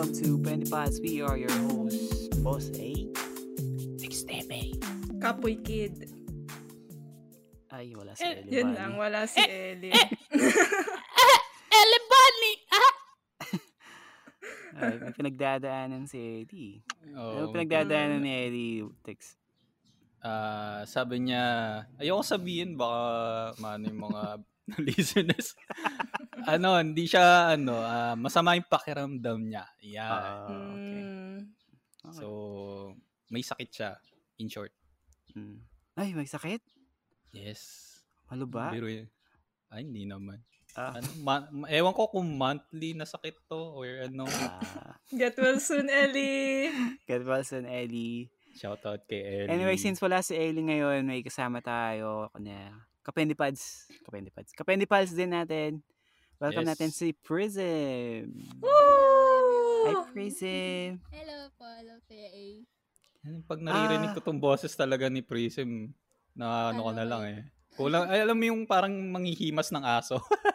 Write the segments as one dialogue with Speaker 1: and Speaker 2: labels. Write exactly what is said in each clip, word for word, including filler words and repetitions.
Speaker 1: welcome to Penny Pods. We are your hosts, Boss A, Exteme.
Speaker 2: Kapoy Kid.
Speaker 1: Ay, wala si
Speaker 2: Eh,
Speaker 1: Ellie
Speaker 2: yun
Speaker 1: Bunny.
Speaker 2: lang, wala si Ellie.
Speaker 3: Ellie Bunny! Ah!
Speaker 1: Ay, may pinagdadaanan si Eddie.
Speaker 4: Oh,
Speaker 1: Ano pinagdadaanan ni Eddie, Tex?
Speaker 4: Ah, sabi niya, ayoko sabihin baka maano yung mga listeners. ano, hindi siya ano, ah, masama yung pakiramdam niya. Yeah.
Speaker 1: Ah, okay.
Speaker 2: Mm.
Speaker 1: Okay.
Speaker 4: So, may sakit siya, in short.
Speaker 1: Mm. Ay, may sakit?
Speaker 4: Yes.
Speaker 1: Ano ba?
Speaker 4: Biro yun. Ay, hindi naman.
Speaker 1: Ah.
Speaker 4: Ano, ma- ewan ko kung monthly na sakit to or ano.
Speaker 1: Ah,
Speaker 2: Get well soon, Ellie.
Speaker 1: get well soon, Ellie.
Speaker 4: Shoutout kay Ellie.
Speaker 1: Anyway, since wala si Ellie ngayon, may kasama tayo. Na, Kapendi Pads. Kapendi Pads. Kapendi Pads din natin. Welcome
Speaker 4: Yes.
Speaker 1: natin si Prism.
Speaker 2: Woo!
Speaker 1: Hi, Prism.
Speaker 3: Hello po, hello Kuya A.
Speaker 4: Ano, pag naririnig
Speaker 1: Ah.
Speaker 4: ko tong boses talaga ni Prism, na ano ko na
Speaker 3: Ano
Speaker 4: lang
Speaker 3: eh?
Speaker 4: eh. Kulang, ay, alam mo yung parang manghihimas ng aso.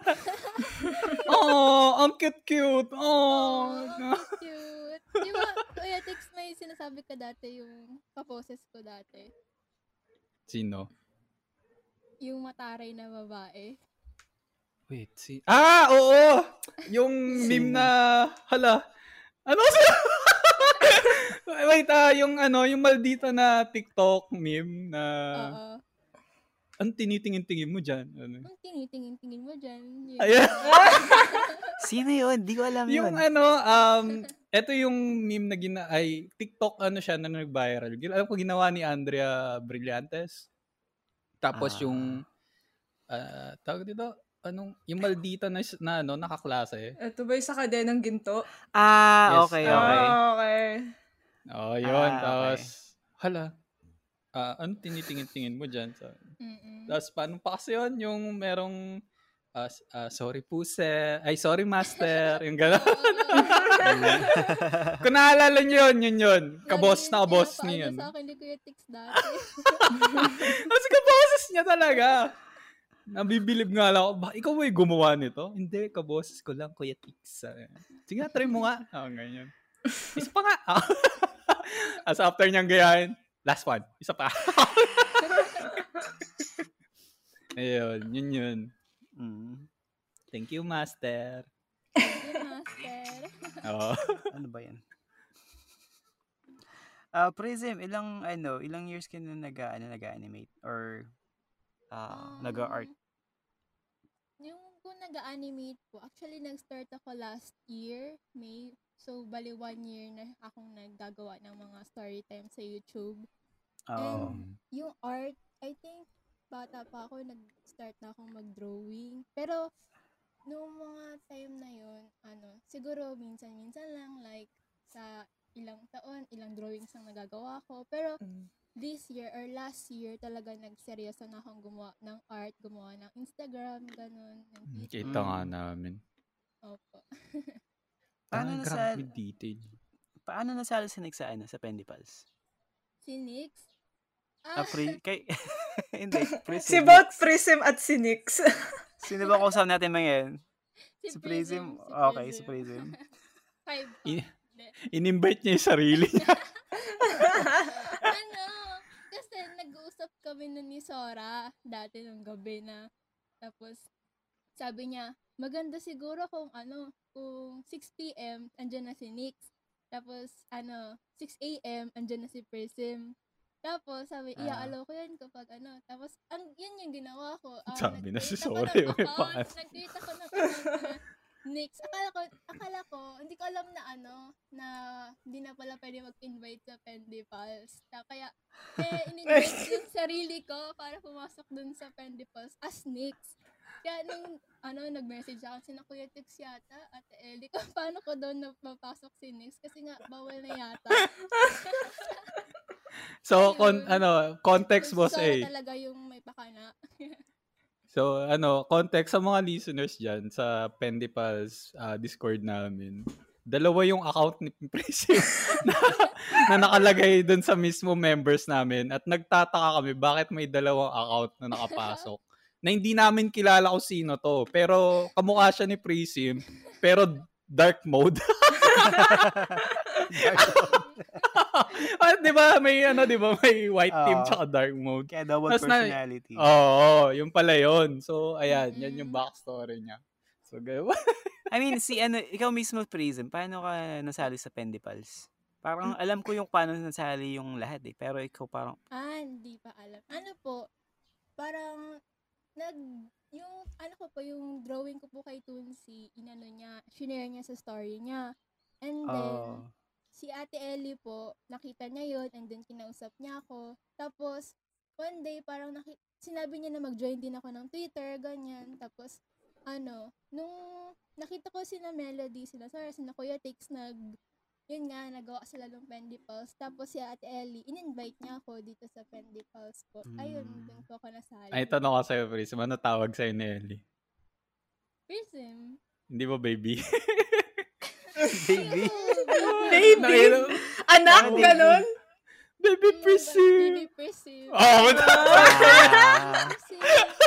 Speaker 4: Oh, ang cute-cute. Oh.
Speaker 3: Oh, cute. Di ba, Kuya Tix, may sinasabi ka dati yung kaposes ko dati?
Speaker 4: Sino?
Speaker 3: Yung mataray na babae.
Speaker 4: Wait, si... Ah, oo! Yung meme na... Hala. Ano si... Wait, ah, yung ano, yung maldita na TikTok meme na...
Speaker 3: Oo.
Speaker 4: Ang tinitingin-tingin mo dyan. Ano?
Speaker 3: Ang tinitingin-tingin mo dyan. Yun.
Speaker 4: Ayan.
Speaker 1: Sino yun? Di ko alam yun.
Speaker 4: Yung ano, um, eto yung meme na gina... Ay, TikTok ano siya na nag-viral. Gin- Alam ko ginawa ni Andrea Brillantes. Tapos
Speaker 1: Ah.
Speaker 4: yung... ah tawag dito, anong... Yung maldita na, na ano, nakaklase.
Speaker 2: Ito ba yung sa kadenang ginto?
Speaker 1: Ah,
Speaker 4: Yes.
Speaker 1: okay, okay.
Speaker 2: Ah, okay.
Speaker 4: Oh, yun.
Speaker 1: Ah,
Speaker 4: Tapos,
Speaker 1: okay.
Speaker 4: hala, ah, ano tinitingin-tingin mo dyan? So,
Speaker 3: Mm-mm.
Speaker 4: tapos, paano pa kasi yun? Yung merong, ah, s- ah, sorry po, sir. Ay, sorry, master. Yung gano'n. Kung naalala nyo yun, yun yun. Kabos na kabos
Speaker 3: Lagi
Speaker 4: niya yun.
Speaker 3: pinapaano sa akin ni Kuya Tix dati.
Speaker 4: Kasi kaboses niya talaga. Nabibilib nga lang ako. Ba, ikaw ba yung gumawa nito? Hindi, kaboses ko lang, Kuya Tix. Ah, Sige nga, try mo nga. Oh, ganyan. Isa pa nga. As after niyang gayahin, last one. Isa pa. Ayun, yun yun.
Speaker 1: Mm.
Speaker 4: Thank you, master.
Speaker 3: Yung master.
Speaker 4: Oo.
Speaker 1: Ano ba yan? Ah, Prism, ilang ano, ilang years ka na nag ano, nag-animate or ah,
Speaker 3: Um,
Speaker 1: nag-art?
Speaker 3: Yung kung nag-animate po, actually nag-start ako last year, May. So, bali one year na akong naggagawa ng mga story time sa YouTube.
Speaker 1: Oh.
Speaker 3: And yung art, I think, bata pa ako, nag-start na akong mag-drawing. Pero, noong mga time na yun, ano, siguro minsan-minsan lang, like, sa ilang taon, ilang drawings ang nagagawa ko. Pero, this year or last year, talaga nagseryoso na akong gumawa ng art, gumawa ng Instagram, ganun, ng TikTok.
Speaker 4: Kita nga namin.
Speaker 3: Opo.
Speaker 1: Paano
Speaker 4: Ah,
Speaker 1: nasa
Speaker 4: grabe detail.
Speaker 1: paano nasali si Nick sa ano, sa Pendy Pals?
Speaker 3: Si Nix?
Speaker 1: Ah,
Speaker 3: Ah,
Speaker 1: pre, kay hindi, Prism.
Speaker 2: Si Bot, Prism at si Nix.
Speaker 1: Sino ba kausap natin ngayon?
Speaker 3: si
Speaker 1: Si Prism.
Speaker 3: si
Speaker 1: Okay, si Prism.
Speaker 3: Five pa.
Speaker 4: I-
Speaker 3: Hindi.
Speaker 4: In-invite niya yung sarili niya.
Speaker 3: ano, kasi nag-uusap kami nun ni Sora dati nung gabi na. Tapos, sabi niya, maganda siguro kung ano, kung six p.m. andyan na si Nix. Tapos, ano, six a.m. andyan na si Prism. Tapos, sabi,
Speaker 1: Ah.
Speaker 3: iaalaw ko yan kapag ano. Tapos, ang, yan yung ginawa ko. Ah,
Speaker 4: Sabi na si
Speaker 3: nag-create ako
Speaker 4: Sora,
Speaker 3: ng
Speaker 4: eh, may
Speaker 3: account.
Speaker 4: paano.
Speaker 3: Nag-create ako ng account na Nix. Akala ko, akala ko, hindi ko alam na ano, na hindi na pala pwede mag-invite sa Pendy Pals. Ta- Kaya, eh, in-invite yung sarili ko para pumasok dun sa Pendy Pals as Nix. Kaya nung, ano, nag-message ako, sina Kuya Tix yata, Ate Ellie, kung paano ko doon na mapasok si Nix kasi nga, bawal na yata.
Speaker 4: So, kon, ano, context, boss
Speaker 3: Sora
Speaker 4: A.
Speaker 3: talaga yung may pakana.
Speaker 4: So, ano, context sa mga listeners dyan sa Pendipals uh, Discord namin. Dalawa yung account ni Prism na, na nakalagay dun sa mismo members namin at nagtataka kami bakit may dalawang account na nakapasok. Na hindi namin kilala kung sino to. Pero kamukha siya ni Prism. Pero dark mode. Ah, 'di ba may ano 'di ba may white team
Speaker 1: Oo.
Speaker 4: tsaka dark mode.
Speaker 1: Kaya double
Speaker 4: Tas na
Speaker 1: personality.
Speaker 4: Oo, oh, yung pala yun. So ayan, yan yung
Speaker 3: Mm.
Speaker 4: backstory niya. So gawa.
Speaker 1: I mean, si ano, ikaw mismo, Prism, paano ka nasali sa Pendipals? Parang alam ko yung paano nasali yung lahat eh, pero ikaw parang,
Speaker 3: Ah, hindi pa alam. Ano po, parang, nag, yung, ano ko po, yung drawing ko po kay Tunsi, inano niya, shinare niya sa story niya. And then,
Speaker 1: oh,
Speaker 3: si Ate Ellie po, nakita niya yun, and then kinausap niya ako. Tapos, one day, parang naki- sinabi niya na mag-join din ako ng Twitter, ganyan. Tapos, ano, nung nakita ko sina Melody, sila Sarah, sina Kuya Tix, nag, yun nga, nagawa sila ng Pendipals. Tapos si Ate Ellie, in-invite niya ako dito sa Pendipals po. Ayun,
Speaker 1: Mm.
Speaker 3: dun po ako nasali.
Speaker 4: Ay, tanong ko sa'yo, Prism. Ano tawag sa'yo ni Ellie?
Speaker 3: Prism.
Speaker 4: Hindi ba baby?
Speaker 1: baby.
Speaker 2: Baby?
Speaker 4: Nakilo-
Speaker 2: Anak,
Speaker 1: Baby.
Speaker 2: ganun?
Speaker 4: Baby
Speaker 3: Mm,
Speaker 4: Prism!
Speaker 3: Baby Prism.
Speaker 4: Oh,
Speaker 1: Ah,
Speaker 3: Prism.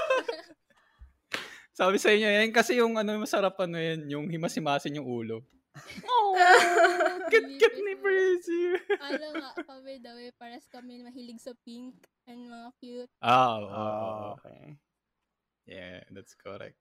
Speaker 4: sabi sa inyo yan kasi yung ano masarap ano yan, yung himas-himasin yung ulo. Oh, kit-kit ni Prism.
Speaker 3: Ano nga kami daw eh, paras kami mahilig sa pink and mga cute.
Speaker 4: Ah, oo.
Speaker 1: oh,
Speaker 4: oo.
Speaker 1: okay.
Speaker 4: Yeah, that's correct.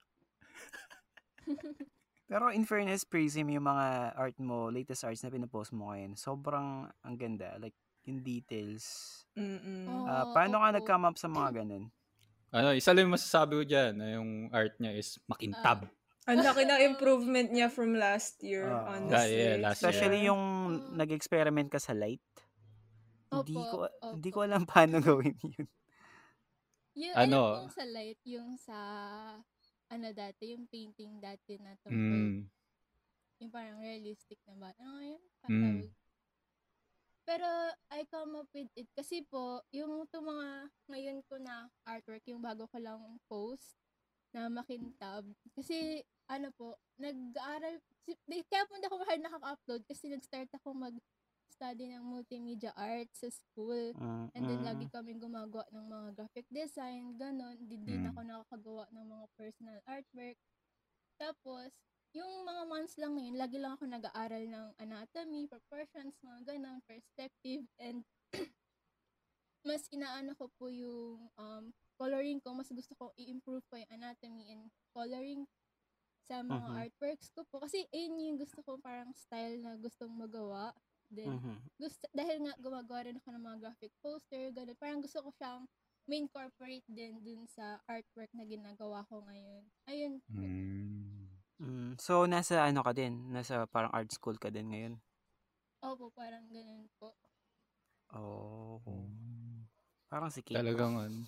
Speaker 1: Pero in fairness, Prism, yung mga art mo, latest arts na pinapost mo ngayon, sobrang ang ganda. Like, yung details.
Speaker 2: Mm-mm.
Speaker 3: Oh,
Speaker 1: Ah, paano ka
Speaker 3: opo.
Speaker 1: nag-come up sa mga ganun?
Speaker 4: Ano, isa lang yung masasabi ko dyan, na yung art niya is makintab.
Speaker 2: Ang laki ng improvement niya from last year,
Speaker 1: Oo.
Speaker 2: honestly.
Speaker 4: Ah, yeah, last year.
Speaker 1: Especially yung
Speaker 3: Oh.
Speaker 1: nag-experiment ka sa light. Hindi
Speaker 3: Opo,
Speaker 1: ko
Speaker 3: opo.
Speaker 1: hindi ko alam paano gawin yun.
Speaker 3: Yung
Speaker 4: Ano?
Speaker 3: ano yung sa light, yung sa ano dati, yung painting dati na tungkol,
Speaker 4: Mm.
Speaker 3: yung parang realistic na ba? Ano nga yun?
Speaker 4: Mm.
Speaker 3: Patawag. Pero I come up with it kasi po, yung ito mga ngayon ko na artwork, yung bago ko lang post na makintab. Kasi ano po, nag-aaral, si- di- kaya po hindi ako hard nakaka-upload kasi nag-start ako mag-study ng multimedia art sa school.
Speaker 1: Mm,
Speaker 3: And then,
Speaker 1: mm.
Speaker 3: lagi kaming gumagawa ng mga graphic design, ganon. Di din
Speaker 4: Mm.
Speaker 3: ako nakakagawa ng mga personal artwork. Tapos, yung mga months lang na yun, lagi lang ako nag-aaral ng anatomy, proportions, mga ganon, perspective, and mas inaano ko po yung um, coloring ko. Mas gusto ko i-improve ko yung anatomy and coloring sa mga
Speaker 1: Mhm.
Speaker 3: artworks ko po. Kasi, ayun yung gusto ko parang style na gustong magawa. Then,
Speaker 1: Mhm.
Speaker 3: gusto, dahil nga gumagawa rin ako ng mga graphic poster, ganun. Parang gusto ko siyang ma-incorporate din dun sa artwork na ginagawa ko ngayon. Ayun. po.
Speaker 4: Mm.
Speaker 1: Mm, so nasa ano ka din? Nasa parang art school ka din ngayon?
Speaker 3: Opo, parang ganun po.
Speaker 1: Oh. Parang si Kate.
Speaker 4: Talagang ano.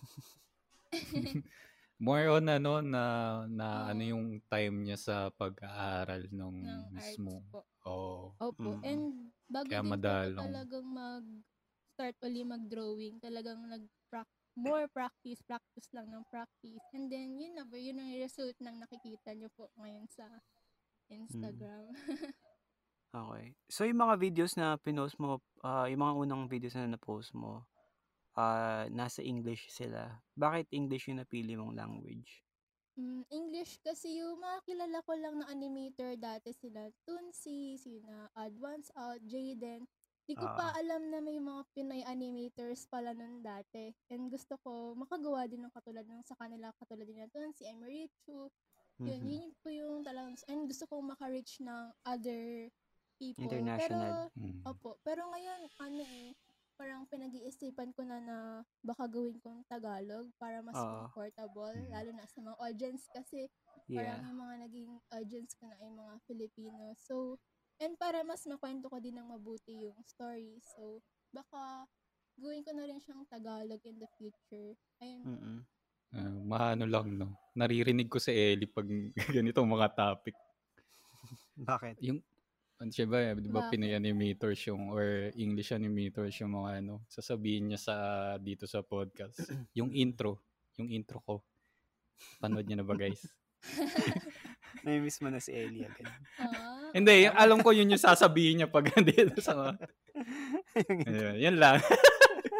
Speaker 4: More on ano na na
Speaker 3: Oo.
Speaker 4: ano yung time niya sa pag-aaral nung
Speaker 3: Ng arts
Speaker 4: mismo.
Speaker 3: po.
Speaker 4: Oh.
Speaker 3: Opo.
Speaker 1: Mm.
Speaker 3: And bago
Speaker 4: Kaya
Speaker 3: din po ako
Speaker 4: madalong.
Speaker 3: talagang mag-start uli mag-drawing, talagang nag more practice, practice lang ng practice. And then, yun na po, yun ang result ng nakikita nyo po ngayon sa Instagram.
Speaker 1: Okay. So yung mga videos na pinost mo, ah, yung mga unang videos na na-post mo, ah, nasa English sila. Bakit English yung napili mong language?
Speaker 3: Mm, English kasi yung mga kilala ko lang na animator dati sila Tunsi, sina Advance Out, Jaden. Di ko pa
Speaker 1: Ah.
Speaker 3: alam na may mga Pinoy animators pala nun dati. And gusto ko makagawa din ng katulad ng sa kanila, katulad din ng Tunsi, Emery Chu. Yun,
Speaker 1: Mhm.
Speaker 3: yun po yung talagang, and gusto ko maka-reach ng other people.
Speaker 1: International.
Speaker 3: Pero,
Speaker 4: Mm.
Speaker 3: opo, pero ngayon, ano eh, parang pinag-iisipan ko na na baka gawin kong Tagalog para mas
Speaker 1: Oo.
Speaker 3: comfortable,
Speaker 4: Mm.
Speaker 3: lalo na sa mga audience kasi parang
Speaker 1: Yeah.
Speaker 3: yung mga naging audience ko na ay mga Filipino. So, and para mas makwento ko din ng mabuti yung story. So, baka gawin ko na rin siyang Tagalog in the future. Ayun.
Speaker 1: Mm-mm.
Speaker 4: Ah, maano lang no. Naririnig ko si Ellie pag ganitong mga topic.
Speaker 1: Bakit?
Speaker 4: Yung ano siya ba, eh, di ba
Speaker 3: Bakit?
Speaker 4: Pinoy animators yung or English animators yung mga ano, sasabihin niya sa dito sa podcast. Yung intro, yung intro ko. Panood niyo na ba guys?
Speaker 1: Nami-miss mo na si Ellie agad.
Speaker 3: Ah,
Speaker 4: Hindi, yung- alam ko yun yung sasabihin niya pag nandito sa Ayun, yun lang.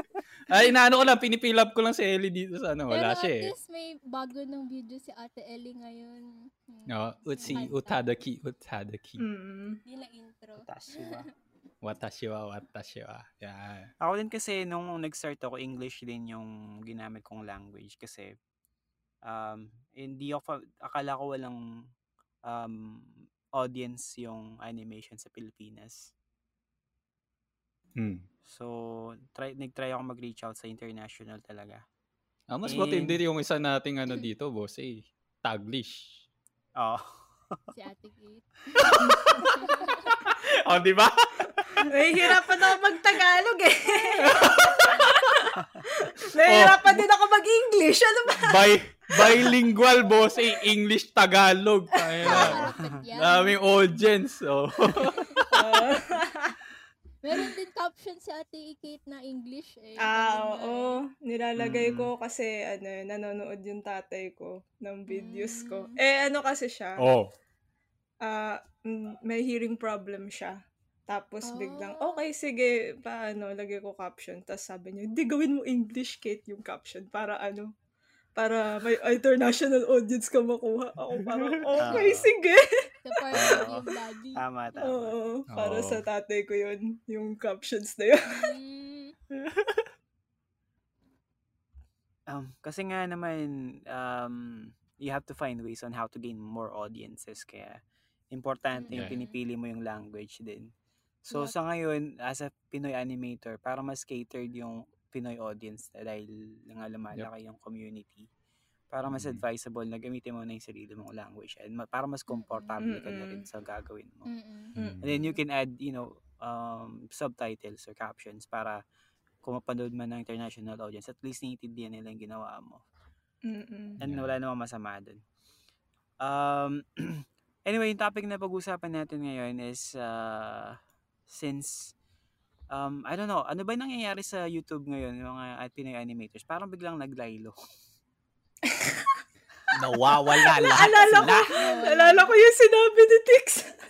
Speaker 4: Ay, inaano ko lang, pinipil up ko lang si Ellie dito sa ano.
Speaker 3: Pero
Speaker 4: Wala
Speaker 3: at
Speaker 4: siya eh.
Speaker 3: least may bago ng video si Ate Ellie ngayon. Hmm.
Speaker 4: No, utsi,
Speaker 3: Kanta.
Speaker 4: utadaki, utadaki.
Speaker 2: Mm.
Speaker 3: Di na intro.
Speaker 1: Tashi wa.
Speaker 4: Watashi wa, watashi wa. Yan.
Speaker 1: Ako din kasi nung nag-start ako, English din yung ginamit kong language kasi um, hindi ako, fa- akala ko walang um, audience yung animation sa Pilipinas.
Speaker 4: Hmm.
Speaker 1: So, try, nag-try ako mag-reach out sa international talaga.
Speaker 4: Ah, mas
Speaker 1: And-
Speaker 4: matindi yung isa nating ano dito, boss eh. Taglish.
Speaker 1: Oh.
Speaker 3: Si Ate Kate.
Speaker 4: Oh, di ba?
Speaker 2: Nahihirapan ako mag-Tagalog eh. Nahihirapan din ako mag-English. Ano ba?
Speaker 4: Bi- bilingual, boss eh. English, Tagalog. Ayun na.
Speaker 3: Malapit yan.
Speaker 4: Daming audience. Oh.
Speaker 3: Meron din caption si Ate Kate na English eh.
Speaker 2: Ah,
Speaker 3: Galing nga
Speaker 2: oo. Nilalagay
Speaker 1: Mm.
Speaker 2: ko kasi ano, nanonood yung tatay ko ng videos ko.
Speaker 3: Mm.
Speaker 2: Eh, ano kasi siya?
Speaker 4: Oh.
Speaker 2: ah, mm, may hearing problem siya. Tapos biglang,
Speaker 3: Oh.
Speaker 2: okay, sige, paano, lagay ko caption. Tapos sabi niya, hindi, gawin mo English, Kate, yung caption. Para ano, para may international audience ka makuha. Ako parang, okay,
Speaker 1: Ah.
Speaker 2: sige.
Speaker 3: Sa part of yung daddy.
Speaker 1: Tama, tama.
Speaker 2: Oo, para
Speaker 4: Oo.
Speaker 2: sa tatay ko yun, yung captions na yun.
Speaker 3: Mm.
Speaker 1: Um, kasi nga naman, um, you have to find ways on how to gain more audiences. Kaya, importante yung
Speaker 4: Yeah.
Speaker 1: pinipili mo yung language din. So,
Speaker 3: Yep.
Speaker 1: sa ngayon, as a Pinoy animator, para mas catered yung Pinoy audience dahil nga lumalaki yung community. Para mas
Speaker 4: Mhm.
Speaker 1: advisable na gamitin mo na yung sarili mong language and ma- para mas comfortable ka na rin
Speaker 2: Mm-mm.
Speaker 1: sa gagawin mo.
Speaker 3: Mm-mm.
Speaker 1: And then you can add, you know, um, subtitles or captions para kung mapanood man ng international audience, at least naiintindihan nila yung ginawa mo.
Speaker 2: Mm-mm.
Speaker 1: And
Speaker 4: Yeah.
Speaker 1: wala namang masama dun. Um, anyway, yung topic na pag-usapan natin ngayon is uh, since, um, I don't know, ano ba nangyayari sa YouTube ngayon, yung mga at Pinoy animators? Parang biglang naglaylo.
Speaker 4: Nawawala lahat
Speaker 2: Naalala ko,
Speaker 4: sila.
Speaker 2: naalala ko yung sinabi ni Tix.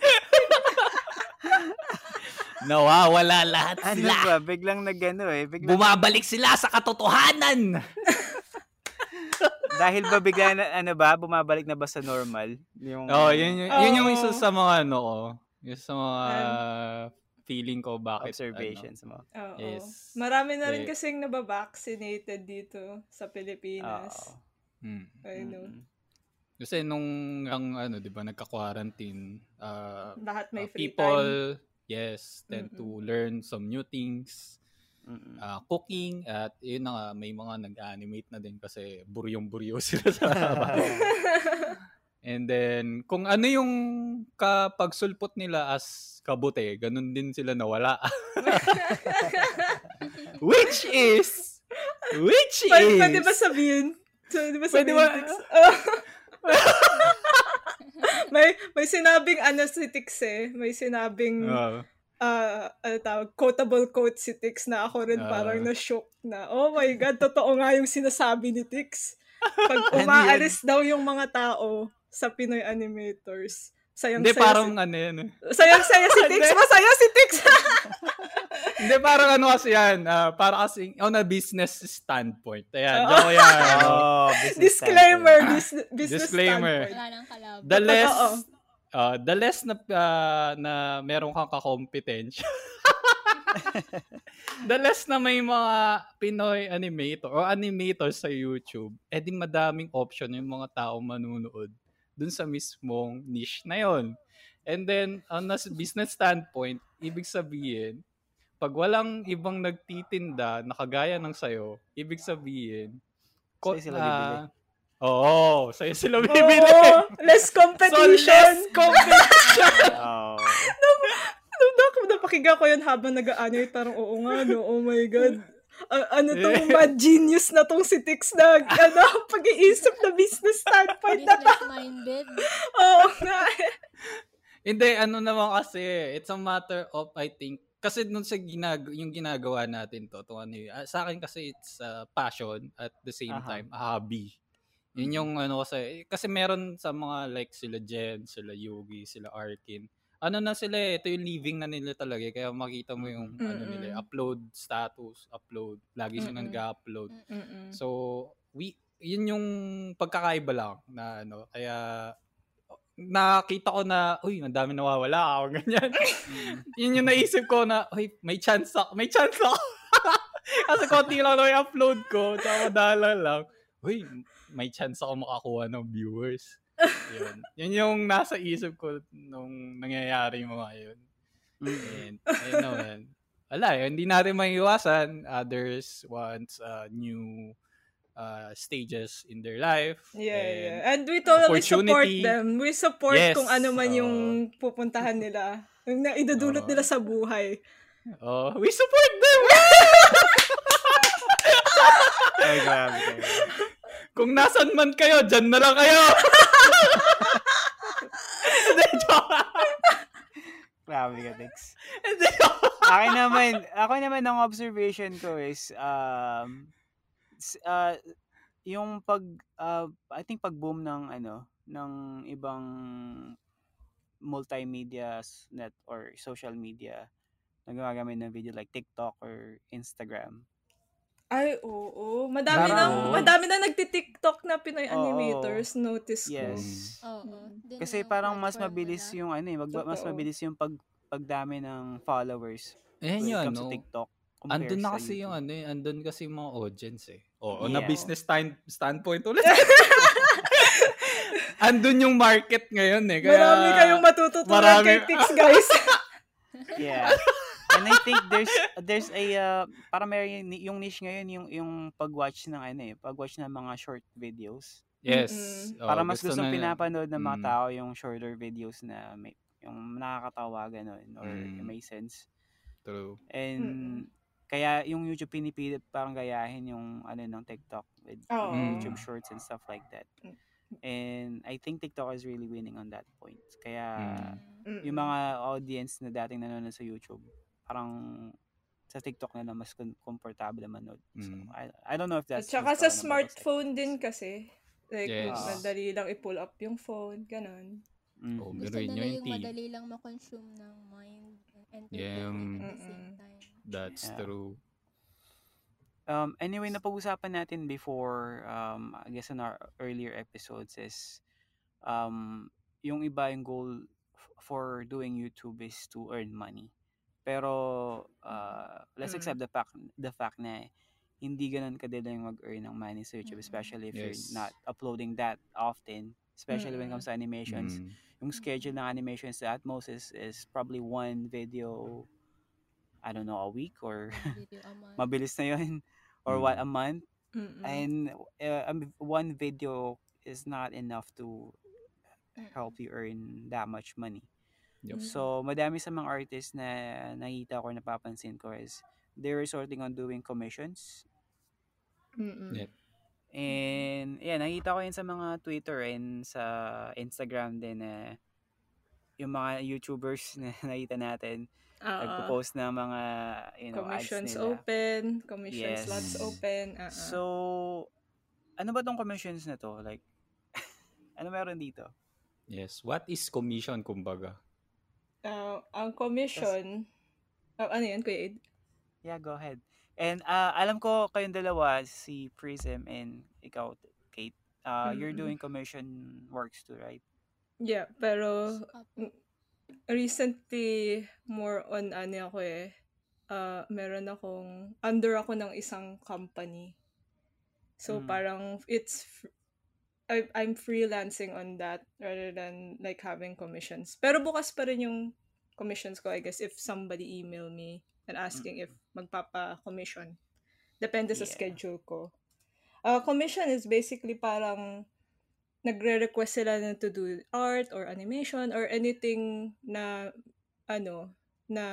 Speaker 4: Nawawala lahat
Speaker 1: Ano
Speaker 4: sila.
Speaker 1: ba? Biglang nagano eh. Biglang,
Speaker 4: Bumabalik sila sa katotohanan.
Speaker 1: dahil ba bigla na, ano ba, bumabalik na ba sa normal? Yung,
Speaker 4: Oh, yun, yun, yun yung
Speaker 2: Oo.
Speaker 4: isa sa mga ano ko. Yung sa mga feeling ko bakit
Speaker 1: observations mo.
Speaker 2: Oo.
Speaker 4: Yes.
Speaker 2: Marami na rin
Speaker 4: Eh,
Speaker 2: kasing nabavaccinated dito sa Pilipinas.
Speaker 1: Oo.
Speaker 4: Ano. Hmm.
Speaker 2: I know.
Speaker 1: Mm.
Speaker 4: Kasi nung ang ano, 'di ba, nagka-quarantine, uh,
Speaker 2: Lahat may
Speaker 4: uh,
Speaker 2: free
Speaker 4: people
Speaker 2: time.
Speaker 4: yes, tend
Speaker 2: Mm-mm.
Speaker 4: to learn some new things,
Speaker 1: Mm-mm.
Speaker 4: uh, cooking at yun na nga, may mga nag-animate na din kasi buryong-buryo sila sa bahay. And then kung ano yung kapagsulpot nila as kabute, ganun din sila nawala. Which is which
Speaker 2: Pwede,
Speaker 4: is
Speaker 2: pwede ba sabihin? Pwede ba
Speaker 4: Pwede
Speaker 2: sabihin,
Speaker 4: ba-
Speaker 2: Tix? Oh. may, may sinabing ano si Tix eh. May sinabing
Speaker 4: uh,
Speaker 2: ah, ano tawag, quotable quote si Tix na ako rin
Speaker 4: Ah.
Speaker 2: parang na-shock na, oh my God, totoo nga yung sinasabi ni Tix. Pag
Speaker 1: Ano
Speaker 2: umaalis daw yung mga tao sa Pinoy animators,
Speaker 4: hindi
Speaker 2: sayang-saya
Speaker 4: parang
Speaker 2: si,
Speaker 4: ano yan. eh.
Speaker 2: sayang-saya si Tix, masaya si Tix!
Speaker 4: Hindi, parang ano kasi yan. ah, para kasi on a business standpoint. Ayan,
Speaker 2: Oo.
Speaker 4: joke yan.
Speaker 1: Oh, business
Speaker 2: Disclaimer,
Speaker 1: standpoint.
Speaker 2: bis- business
Speaker 4: Disclaimer.
Speaker 2: standpoint.
Speaker 3: Wala nang kalaban.
Speaker 4: The less,
Speaker 2: Totoo.
Speaker 4: uh, the less na, ah, na meron kang kakompetensya. The less na may mga Pinoy animator o animators sa YouTube, eh di madaming option yung mga tao manunood dun sa mismong niche na yon. And then, on a business standpoint, ibig sabihin, pag walang ibang nagtitinda na kagaya ng sayo, ibig sabihin, ko,
Speaker 1: Sa'yo sila bibili.
Speaker 4: ah, oo, sa'yo sila bibili.
Speaker 2: Oo, less
Speaker 4: So,
Speaker 2: competition.
Speaker 4: less competition.
Speaker 1: Oh.
Speaker 2: Nung nak- napakinggan ko yun habang nag-aanay, parang oo nga, no? Oh my God. A- ano tong mad genius na tong si Tix na ano, pag-iisip na business standpoint na to.
Speaker 3: Business-minded.
Speaker 2: Oo nga eh.
Speaker 4: Hindi, ano naman kasi, it's a matter of, I think, kasi nung sa ginag yung ginagawa natin to, to ano yun, ah, sa akin kasi it's a passion at the same
Speaker 1: Aha.
Speaker 4: time, a hobby. Yun yung ano kasi, kasi meron sa mga like sila Jen, sila Yogi, sila Arkin, ano na sila eh, ito yung living na nila talaga eh. Kaya makita mo yung
Speaker 2: Mm-mm.
Speaker 4: ano nila, upload status, upload, lagi sila
Speaker 2: Mm-mm.
Speaker 4: nag-upload.
Speaker 2: Mm-mm.
Speaker 4: So, we yun yung pagkakaiba lang na ano, kaya nakita ko na, uy, ang dami nawawala ako, ganyan. Yun yung naisip ko na, uy, may chance ako, may chance ako. Kasi konti lang na yung upload ko, tsaka madala lang. Uy, may chance ako makakuha ng viewers. Yun. Yun yung nasa isip ko nung nangyayari yung mga yun. And, ayun naman. Wala, yun, hindi natin maiiwasan. Others want uh, new uh, stages in their life.
Speaker 2: Yeah,
Speaker 4: and
Speaker 2: yeah. And we totally support
Speaker 4: opportunity.
Speaker 2: them. We support
Speaker 4: Yes,
Speaker 2: kung ano man
Speaker 4: oo.
Speaker 2: yung pupuntahan nila. Yung na idudulot
Speaker 4: Oo.
Speaker 2: nila sa buhay.
Speaker 4: Oh, we support them!
Speaker 1: Ay, grabe kayo.
Speaker 4: Kung nasan man kayo, dyan na lang kayo! Hindi, joke.
Speaker 1: Grabe ka, Tex.
Speaker 4: Hindi, joke.
Speaker 1: Akin naman, ako naman ang observation ko is, um, s- uh, yung pag, uh, I think pag-boom ng, ano, ng ibang multimedia s- net or social media na gumagamit ng video like TikTok or Instagram.
Speaker 2: Ay, oo. Madami
Speaker 1: Parang-
Speaker 2: nang madami na nagti-TikTok na Pinoy
Speaker 1: Oo.
Speaker 2: animators, notice ko.
Speaker 1: Yes.
Speaker 3: Oo.
Speaker 2: Mm.
Speaker 3: Dun
Speaker 1: Kasi
Speaker 3: na yung
Speaker 1: parang mas
Speaker 3: platform
Speaker 1: mabilis
Speaker 3: nila.
Speaker 1: yung ano eh, mag- mas
Speaker 2: Totoo.
Speaker 1: mabilis yung pag pagdami ng followers
Speaker 4: Ayan
Speaker 1: when it
Speaker 4: yun,
Speaker 1: comes to
Speaker 4: no?
Speaker 1: TikTok compared
Speaker 4: Andun na
Speaker 1: sa
Speaker 4: kasi yung
Speaker 1: YouTube.
Speaker 4: ano eh, andun kasi yung mga audience eh. Oo, na
Speaker 1: Yeah.
Speaker 4: business stand, standpoint ulit. Andun yung market ngayon eh. Kaya,
Speaker 2: Marami kayong matututunan
Speaker 4: marami-
Speaker 2: kay Tix, guys.
Speaker 1: Yeah. And I think there's there's a uh, para may yung niche ngayon yung yung pag-watch ng ano eh, pag-watch ng mga short videos.
Speaker 4: Yes.
Speaker 2: Mm-mm.
Speaker 4: Oo,
Speaker 1: Para mas
Speaker 4: gusto
Speaker 1: gustong
Speaker 4: na-
Speaker 1: pinapanood ng mga
Speaker 4: Mm.
Speaker 1: tao yung shorter videos na may yung nakakatawa ganun or
Speaker 4: Mm.
Speaker 1: may sense.
Speaker 4: True.
Speaker 1: And
Speaker 2: Mm-mm.
Speaker 1: kaya yung YouTube pinipilit parang gayahin yung ano ng TikTok with
Speaker 2: Oo.
Speaker 1: yung
Speaker 4: Mm.
Speaker 1: YouTube shorts and stuff like that.
Speaker 2: Mm.
Speaker 1: And I think TikTok is really winning on that point. Kaya
Speaker 4: Mm.
Speaker 2: Mm-mm.
Speaker 1: yung mga audience na dating nanonood sa YouTube, parang sa TikTok na lang mas com- comfortable manood. So,
Speaker 4: Mm.
Speaker 1: I, I don't know if
Speaker 2: At
Speaker 1: that's
Speaker 2: saka
Speaker 1: just
Speaker 2: sa
Speaker 1: ako ng
Speaker 2: smartphone
Speaker 1: perspective.
Speaker 2: din kasi. Like,
Speaker 4: Yes.
Speaker 2: madali lang i-pull up yung phone, ganun.
Speaker 1: Mm.
Speaker 4: Oh,
Speaker 3: Gusto
Speaker 4: biruin nyo
Speaker 3: nila
Speaker 4: yung
Speaker 3: yung
Speaker 4: tea.
Speaker 3: madali lang makonsume ng mind and
Speaker 4: Yeah,
Speaker 3: entertainment
Speaker 2: mm.
Speaker 3: at the same time.
Speaker 4: That's
Speaker 1: Yeah.
Speaker 4: true.
Speaker 1: Um, anyway, napag-usapan natin before, um, I guess in our earlier episodes is, um, yung iba yung goal f- for doing YouTube is to earn money. Pero, uh, let's
Speaker 2: Mm.
Speaker 1: accept the fact, the fact na hindi ganun kadali yung mag-earn ng money sa YouTube,
Speaker 3: Mm.
Speaker 1: especially if
Speaker 4: Yes.
Speaker 1: you're not uploading that often, especially when it comes to animations.
Speaker 4: Mm.
Speaker 1: Yung schedule ng animations at most is, is probably one video, I don't know, a week or
Speaker 3: One video a month.
Speaker 1: mabilis na yun or what
Speaker 4: Mm.
Speaker 1: a month.
Speaker 2: Mm-mm.
Speaker 1: And uh, um, one video is not enough to help you earn that much money.
Speaker 4: Yup.
Speaker 1: So, madami sa mga artists na nakita ko, napapansin ko is they're resorting on doing commissions.
Speaker 2: Mm-mm.
Speaker 4: Yeah.
Speaker 1: And, yeah, nakita ko yun sa mga Twitter and sa Instagram din na yung mga YouTubers na nakita natin,
Speaker 2: Oo.
Speaker 1: nagpo-post ng mga, you know, ads
Speaker 2: Commissions
Speaker 1: nila.
Speaker 2: open, commission
Speaker 1: Yes.
Speaker 2: slots open. Uh-uh.
Speaker 1: So, ano ba tong commissions na to? Like, ano meron dito?
Speaker 4: Yes. What is commission, kumbaga?
Speaker 2: Uh, ang commission, oh, ano yan, Kuya Ed?
Speaker 1: Yeah, go ahead. And uh, alam ko kayong dalawa, si Prism and ikaw, Kate, uh, you're
Speaker 2: Mm-mm.
Speaker 1: doing commission works too, right?
Speaker 2: Yeah, pero
Speaker 3: Apo.
Speaker 2: recently, more on ano ako eh, uh, meron akong, under ako ng isang company. So,
Speaker 1: Mm.
Speaker 2: parang, it's, fr- I, I'm freelancing on that rather than like having commissions. Pero bukas pa rin yung commissions ko, I guess, if somebody email me and asking if magpapa-commission. Depende sa
Speaker 1: Yeah.
Speaker 2: schedule ko. Uh, commission is basically parang nagre-request sila na to do art or animation or anything na ano, na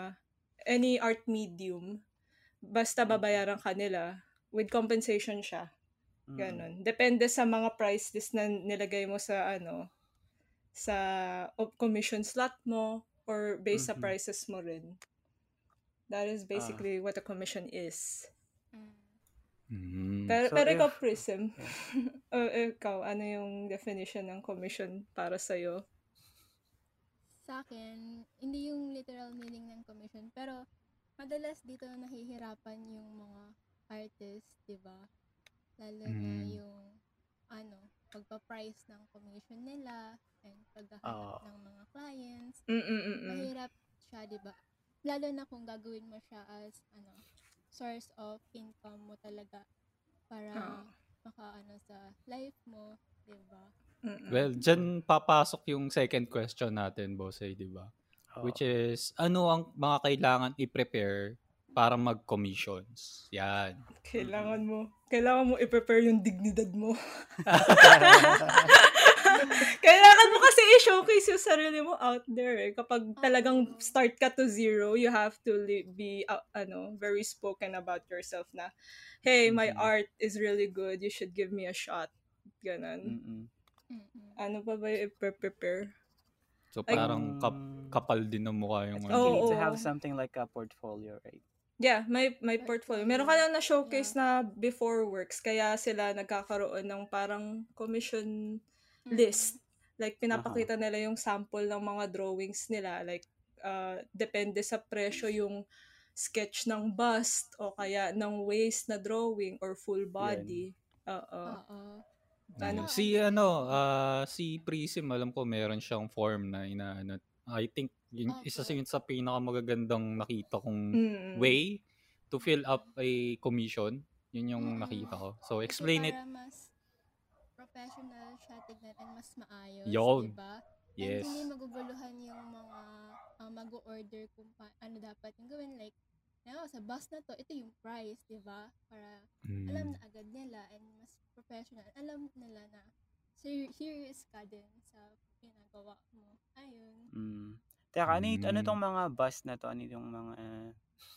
Speaker 2: any art medium. Basta babayaran ka nila with compensation siya.
Speaker 1: Mm.
Speaker 2: Ganon. Depende sa mga price list na nilagay mo sa ano, sa op- commission slot mo or based sa
Speaker 1: Mhm.
Speaker 2: prices mo rin. That is basically what a commission is.
Speaker 3: Mm.
Speaker 4: Mm.
Speaker 2: Pero,
Speaker 1: So
Speaker 2: pero ikaw,
Speaker 1: if-
Speaker 2: Prism, o ikaw, ano yung definition ng commission para sa'yo?
Speaker 3: sa akin, hindi yung literal meaning ng commission, pero madalas dito nahihirapan yung mga artists, di ba? Lalo na
Speaker 4: Mm.
Speaker 3: yung, ano, pagpa-price ng commission nila and paghahanap
Speaker 1: Oo.
Speaker 3: ng mga clients.
Speaker 2: Mm-mm-mm.
Speaker 3: Mahirap siya, di ba? Lalo na kung gagawin mo siya as, ano, source of income mo talaga para
Speaker 2: Oo.
Speaker 3: maka-ano sa life mo, di ba?
Speaker 2: Mm-mm.
Speaker 4: Well, dyan papasok yung second question natin, Bossy, di ba?
Speaker 1: Oo.
Speaker 4: Which is, ano ang mga kailangan i-prepare para mag-commissions? Yan.
Speaker 2: Kailangan mo, kailangan mo i-prepare yung dignidad mo. Kailangan mo kasi i-showcase yung sarili mo out there eh. Kapag talagang
Speaker 3: Oo.
Speaker 2: start ka to zero, you have to li- be uh, ano, very spoken about yourself na, hey, my
Speaker 1: Mhm.
Speaker 2: art is really good, you should give me a shot. Ganon.
Speaker 1: Mm-mm.
Speaker 3: Mm-mm.
Speaker 2: Ano pa ba yung i-prepare?
Speaker 4: So,
Speaker 2: Like,
Speaker 4: parang kap-
Speaker 1: Um,
Speaker 4: kapal din ng mukha
Speaker 1: I
Speaker 4: yung
Speaker 1: think
Speaker 4: ano.
Speaker 1: you need to
Speaker 2: Oo.
Speaker 1: have something like a portfolio, right?
Speaker 2: Yeah, may may portfolio. Meron ka
Speaker 3: Portfolio.
Speaker 2: lang na showcase na before works, kaya sila nagkakaroon ng parang commission list. Like, pinapakita nila yung sample ng mga drawings nila. Like, uh, depende sa presyo yung sketch ng bust o kaya ng waist na drawing or full body. Oo.
Speaker 3: Oo.
Speaker 2: Ano?
Speaker 4: Mm. Si ano, ah si Prism, alam ko meron siyang form na inaano. I think yun, isa sa
Speaker 3: Opo.
Speaker 4: yun sa pinakamagagandang nakita kong
Speaker 2: Mm.
Speaker 4: way to fill up a commission. Yun yung
Speaker 3: Mm-mm.
Speaker 4: nakita ko. So
Speaker 3: Kasi
Speaker 4: explain it.
Speaker 3: para mas professional siya tignan and mas maayos,
Speaker 4: Yun.
Speaker 3: diba?
Speaker 4: Yes.
Speaker 3: And hindi maguguluhan yung mga uh, mag-order kung pa- ano dapat yung gawin. Like, no, sa bus na to, ito yung price, diba? Para
Speaker 4: Mm.
Speaker 3: alam na agad nila and mas professional. Alam nila na ser- serious ka din sa ginagawa mo. Ayun.
Speaker 1: Mm. Teka, ano, y- ano
Speaker 4: Mm.
Speaker 1: tong mga bus na to? Ano yung mga uh,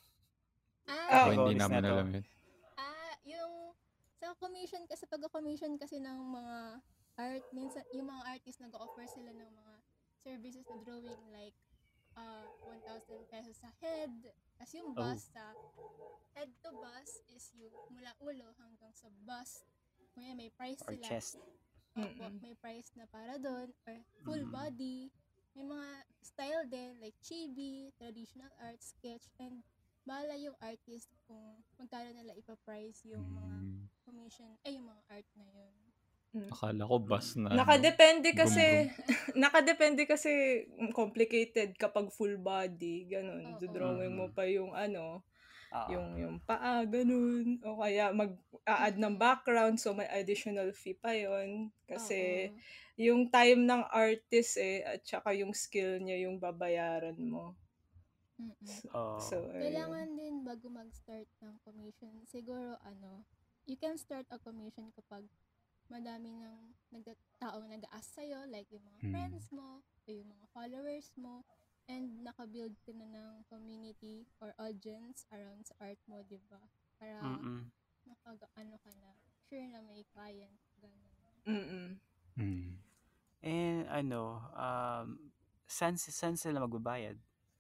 Speaker 3: Ah,
Speaker 2: Oh,
Speaker 4: Ako hindi
Speaker 1: categories
Speaker 4: namin
Speaker 1: na to?
Speaker 4: alam yun.
Speaker 3: Ah, yung sa commission kasi pag-commission kasi ng mga art, minsan yung mga artist nag-offer sila ng mga services na drawing like uh, one thousand pesos sa head. Kasi yung
Speaker 1: Oh.
Speaker 3: bust sa head to bust is yung mula ulo hanggang sa bust. Kaya may price
Speaker 1: Or
Speaker 3: sila.
Speaker 1: chest?
Speaker 3: Opo,
Speaker 2: Mm-mm.
Speaker 3: may price na para doon or full
Speaker 1: Mm.
Speaker 3: body. May mga style din like chibi, traditional art, sketch, and bahala yung artist kung magkano nila ipa-price yung mga
Speaker 4: Mm.
Speaker 3: commission, ay yung mga art na yun.
Speaker 2: Mm.
Speaker 4: Akala ko bus na ano,
Speaker 2: Nakadepende
Speaker 4: gum-gum.
Speaker 2: kasi, nakadepende kasi mm, complicated kapag full body, ganun.
Speaker 3: Oo.
Speaker 2: Dodrawing mo
Speaker 1: Mhm.
Speaker 2: pa yung ano,
Speaker 1: Oo.
Speaker 2: yung yung paa, ganun. O kaya mag-a-add ng
Speaker 3: Mm-mm.
Speaker 2: background, so may additional fee pa yon. Kasi
Speaker 3: Oo.
Speaker 2: yung time ng artist eh, at saka yung skill niya yung babayaran mo.
Speaker 3: Mm-mm.
Speaker 2: So,
Speaker 1: Oo.
Speaker 2: so ayun.
Speaker 3: Kailangan din bago mag-start ng commission, siguro ano, you can start a commission kapag madami ng nagda- taong nag-ask sa'yo, like yung mga
Speaker 4: Mm.
Speaker 3: friends mo, o yung mga followers mo, and nakabuild ka na ng community or audience around sa art mo, di ba? Para
Speaker 1: Mm-mm.
Speaker 3: makag ano ka na, sure na may client, gano'n.
Speaker 2: Mm-mm.
Speaker 4: Mm.
Speaker 1: And ano, um, saan, saan sila magbabayad?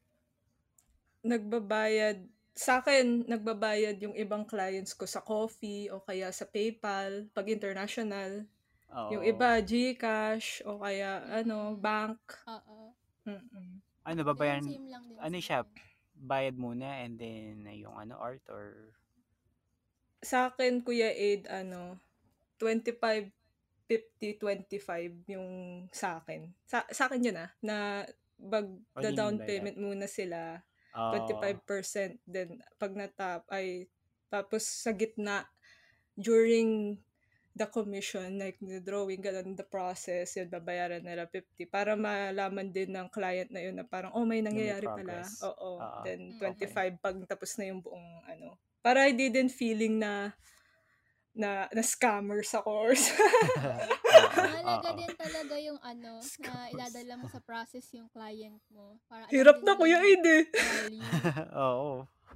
Speaker 2: Nagbabayad, sa akin, nagbabayad yung ibang clients ko sa Coffee o kaya sa PayPal, pag international. Yung
Speaker 1: Oo.
Speaker 2: iba, GCash o kaya ano,
Speaker 3: Mm-mm.
Speaker 2: bank.
Speaker 3: Oo.
Speaker 2: Mm-mm.
Speaker 1: Ano,
Speaker 3: Ganun,
Speaker 1: babayaran,
Speaker 3: same lang din
Speaker 1: ano
Speaker 3: sa
Speaker 1: siya,
Speaker 3: akin.
Speaker 1: bayad muna and then uh, yung ano, art or...
Speaker 2: Sa akin, Kuya Aid, ano, twenty-five, fifty, twenty-five yung sa akin. Sa, sa akin yun ah, na bag,
Speaker 1: What do
Speaker 2: the
Speaker 1: you mean
Speaker 2: down
Speaker 1: by
Speaker 2: payment muna sila,
Speaker 1: Oo.
Speaker 2: twenty-five percent. Then, pag natap, ay, tapos sa gitna, during the commission, like the drawing, ganun, the process, yun, babayaran nila fifty. Para malaman din ng client na yun na parang, oh, may
Speaker 1: Na may
Speaker 2: nangyayari pala.
Speaker 1: progress.
Speaker 2: Oo.
Speaker 1: Oo.
Speaker 2: Then,
Speaker 3: Mm.
Speaker 2: twenty-five pag tapos na yung buong, ano. Para I didn't feeling na, na, na scammers ako or
Speaker 1: Oo.
Speaker 3: Mahalaga
Speaker 1: Oo.
Speaker 3: din talaga yung ano, na
Speaker 1: Scammers.
Speaker 3: iladala mo sa process yung client mo. Para alam
Speaker 2: Hirap
Speaker 3: din
Speaker 2: na,
Speaker 3: nila
Speaker 2: Kuya
Speaker 3: yung
Speaker 2: Aid eh.
Speaker 3: value.
Speaker 1: Oo.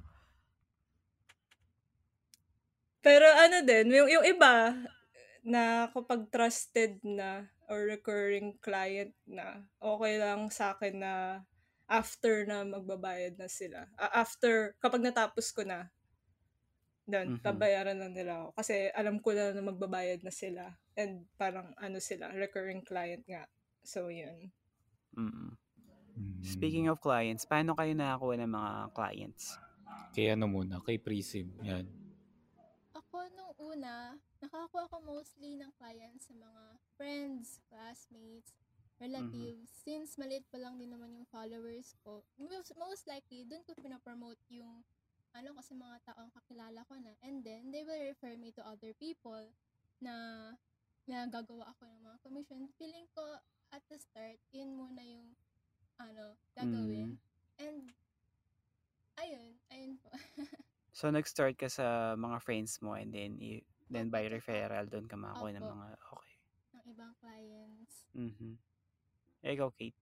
Speaker 2: Pero ano din, yung, yung iba, na kapag trusted na or recurring client na, okay lang sa akin na after na magbabayad na sila. Ah, after, kapag natapos ko na, doon,
Speaker 1: Mhm.
Speaker 2: babayaran na nila ako. Kasi alam ko na na magbabayad na sila. And parang ano sila, recurring client nga. So, yun.
Speaker 1: Mm. Speaking
Speaker 4: Mm.
Speaker 1: of clients, paano kayo nakakuha ng mga clients?
Speaker 4: Kay ano muna, kay Prism. Yan.
Speaker 3: Ako nung una, nakakuha ko mostly ng clients sa mga friends, classmates, relatives. Since maliit pa lang din naman yung followers ko, most, most likely, dun ko pinapromote yung ano kasi mga taong kakilala ko na. And then, they will refer me to other people na na gagawa ako ng mga commission. Feeling ko, at the start, yun muna yung ano, gagawin.
Speaker 1: Mm.
Speaker 3: And, ayun, ayun po.
Speaker 1: So, nag-start ka sa mga friends mo and then i- then
Speaker 3: Opo,
Speaker 1: by
Speaker 3: tsaka,
Speaker 1: referral, doon ka makakuha ng
Speaker 3: opo,
Speaker 1: mga, okay.
Speaker 3: ng ibang clients.
Speaker 1: Mhm. Ikaw, Kate?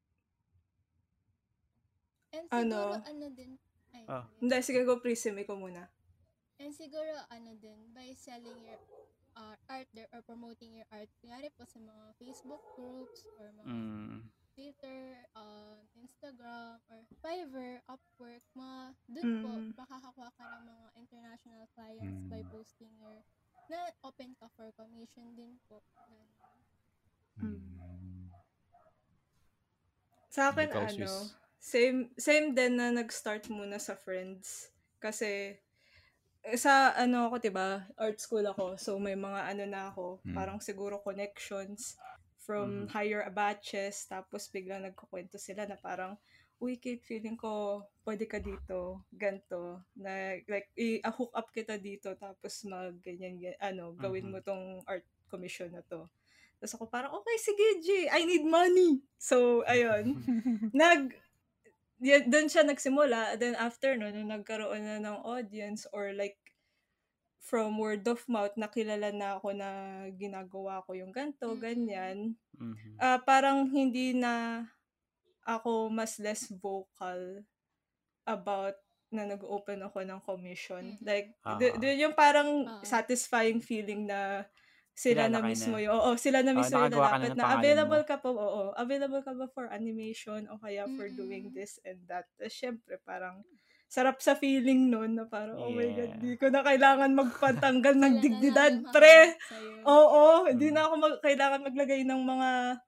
Speaker 3: And siguro,
Speaker 2: Ano?
Speaker 3: ano din, ay,
Speaker 1: Oh.
Speaker 3: sige.
Speaker 2: Hindi, sige go Prism, ikaw muna.
Speaker 3: And siguro, ano din, by selling your uh, art there or promoting your art, kunyari po sa mga Facebook groups or mga
Speaker 1: Mm.
Speaker 3: Twitter, uh, Instagram, or Fiverr, Upwork, mga dun po,
Speaker 2: Mm.
Speaker 3: makakakuha ka ng mga international clients by
Speaker 4: Mm.
Speaker 3: posting your, na open ka for commission din po. Ganun.
Speaker 4: Mm.
Speaker 2: Sa akin,
Speaker 4: Ikaw,
Speaker 2: ano,
Speaker 4: sis.
Speaker 2: same, same din na nag-start muna sa friends. Kasi, eh, sa ano ako, 'di ba? Art school ako. So may mga ano na ako,
Speaker 4: Mm.
Speaker 2: parang siguro connections from
Speaker 1: Mhm.
Speaker 2: higher batches, tapos biglang nagkukwento sila na parang, uy, Kate, feeling ko pwede ka dito, ganto, na like i-hook up kita dito, tapos mag ganyan, ganyan ano, gawin mo
Speaker 1: Mhm.
Speaker 2: tong art commission na to. Tapos ako parang, okay, sige, G, I need money. So, ayun. Nag, y- doon siya nagsimula. Then after no, nung nagkaroon na ng audience or like from word of mouth, nakilala na ako na ginagawa ko yung ganto,
Speaker 3: Mm-mm.
Speaker 2: ganyan.
Speaker 1: Mhm.
Speaker 2: Ah, parang hindi na ako mas less vocal about na nag-open ako ng commission.
Speaker 3: Mm-mm.
Speaker 2: Like,
Speaker 1: Ah.
Speaker 2: d- d- yung parang
Speaker 3: Oo.
Speaker 2: satisfying feeling na sila
Speaker 1: Kilala
Speaker 2: na
Speaker 1: ka
Speaker 2: mismo
Speaker 1: na.
Speaker 2: yung, oo, sila na
Speaker 1: Oh,
Speaker 2: mismo yung
Speaker 1: nakagawa ka na
Speaker 2: lalapit
Speaker 1: ng
Speaker 2: na
Speaker 1: pangalan
Speaker 2: available
Speaker 1: mo.
Speaker 2: ka pa, oo, available ka ba for animation o kaya for doing
Speaker 3: Mm-mm.
Speaker 2: this and that. Tapos syempre, parang sarap sa feeling nun na parang, oh my God,
Speaker 1: Yeah.
Speaker 2: di ko na kailangan magpatanggal ng
Speaker 3: Sila na lang
Speaker 2: dignidad,
Speaker 3: yung
Speaker 2: pre.
Speaker 3: hahanap sa'yo.
Speaker 2: Oo, hindi
Speaker 1: Mm.
Speaker 2: na ako mag- kailangan maglagay ng mga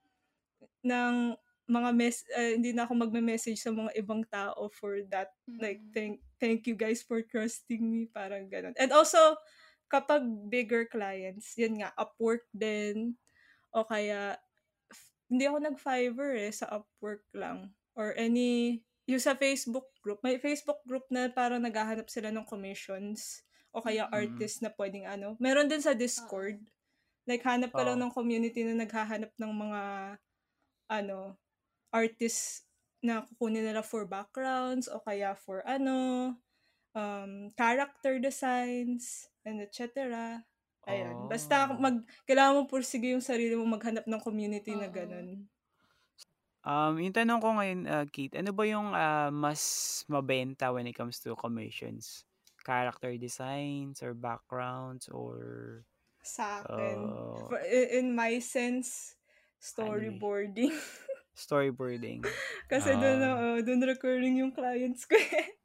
Speaker 2: ng mga mes eh, hindi na ako magme-message sa mga ibang tao for that. Like,
Speaker 3: Mm.
Speaker 2: thank thank you guys for trusting me, parang ganun. And also, kapag bigger clients, yun nga, Upwork din, o kaya, f- hindi ako nag-Fiverr eh, sa Upwork lang. Or any, yung sa Facebook group, may Facebook group na parang naghahanap sila ng commissions, o kaya
Speaker 3: Mm-mm.
Speaker 1: Mm.
Speaker 2: artist na pwedeng ano. Meron din sa
Speaker 3: Oo.
Speaker 2: Discord. Like, hanap ka lang
Speaker 1: Oo.
Speaker 2: ng community na naghahanap ng mga, ano, artists na kukunin nila for backgrounds o kaya for ano, um, character designs, and et cetera. Ayun. Basta
Speaker 1: Oh.
Speaker 2: mag, kailangan mo pursige yung sarili mo maghanap ng community na
Speaker 3: Oo.
Speaker 2: ganun.
Speaker 1: Um, yung tanong ko ngayon, uh, Kate, ano ba yung ah, mas mabenta when it comes to commissions? Character designs or backgrounds or
Speaker 2: Sa akin,
Speaker 1: uh,
Speaker 2: for, i- in my sense,
Speaker 1: anime?
Speaker 2: storyboarding.
Speaker 1: Storyboarding.
Speaker 2: Kasi dun,
Speaker 4: Ah.
Speaker 2: oo, dun recurring yung clients ko eh.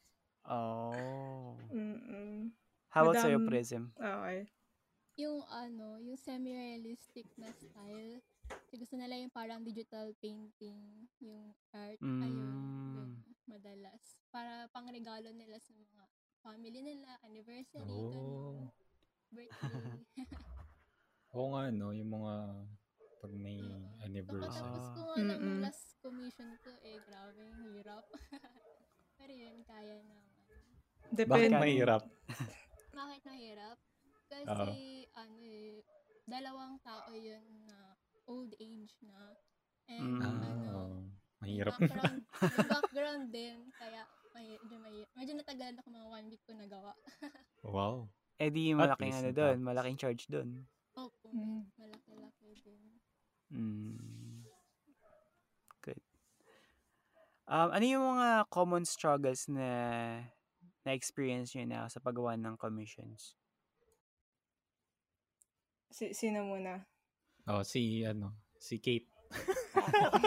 Speaker 1: Oh.
Speaker 2: Mm-mm.
Speaker 1: How about sa'yo,
Speaker 2: Madam,
Speaker 1: Prism?
Speaker 2: okay.
Speaker 3: Yung ano, yung semi-realistic na style. Kasi gusto nila yung parang digital painting, yung art, ayun, yun,
Speaker 1: Mm.
Speaker 3: madalas. Para pang regalo nila sa mga family nila, anniversary,
Speaker 4: Oh.
Speaker 3: ganun, birthday.
Speaker 4: Oo nga, no? Yung mga pag may
Speaker 3: Oo.
Speaker 4: anniversary.
Speaker 3: Kakatapos ko
Speaker 1: Ah.
Speaker 3: nga lang yung
Speaker 2: Mm-mm.
Speaker 3: last commission ko, eh, grabe, ang hirap. Pero yun, kaya naman.
Speaker 4: Bakit
Speaker 2: Depende.
Speaker 1: Magkano?
Speaker 4: mahirap?
Speaker 3: Bakit mahirap?
Speaker 4: Oo.
Speaker 3: Kasi, ano eh, dalawang tao yun na old age na. And,
Speaker 1: Mm.
Speaker 3: ano,
Speaker 4: Ah,
Speaker 3: may
Speaker 4: mahirap.
Speaker 3: background, may background din. Kaya, may, medyo, may, medyo natagalan ako mga one week ko nagawa.
Speaker 4: Wow.
Speaker 1: Eh di
Speaker 4: At
Speaker 1: malaking
Speaker 4: least
Speaker 1: ano doon,
Speaker 4: natapos.
Speaker 1: malaking charge doon.
Speaker 3: Opo,
Speaker 2: Mm.
Speaker 3: may malaki-laki din.
Speaker 1: Mm. Good. Um, ano yung mga common struggles na na-experience nyo na sa paggawa ng commissions?
Speaker 2: Si, sino muna?
Speaker 4: Oh, si ano, si Kate.
Speaker 2: Ako.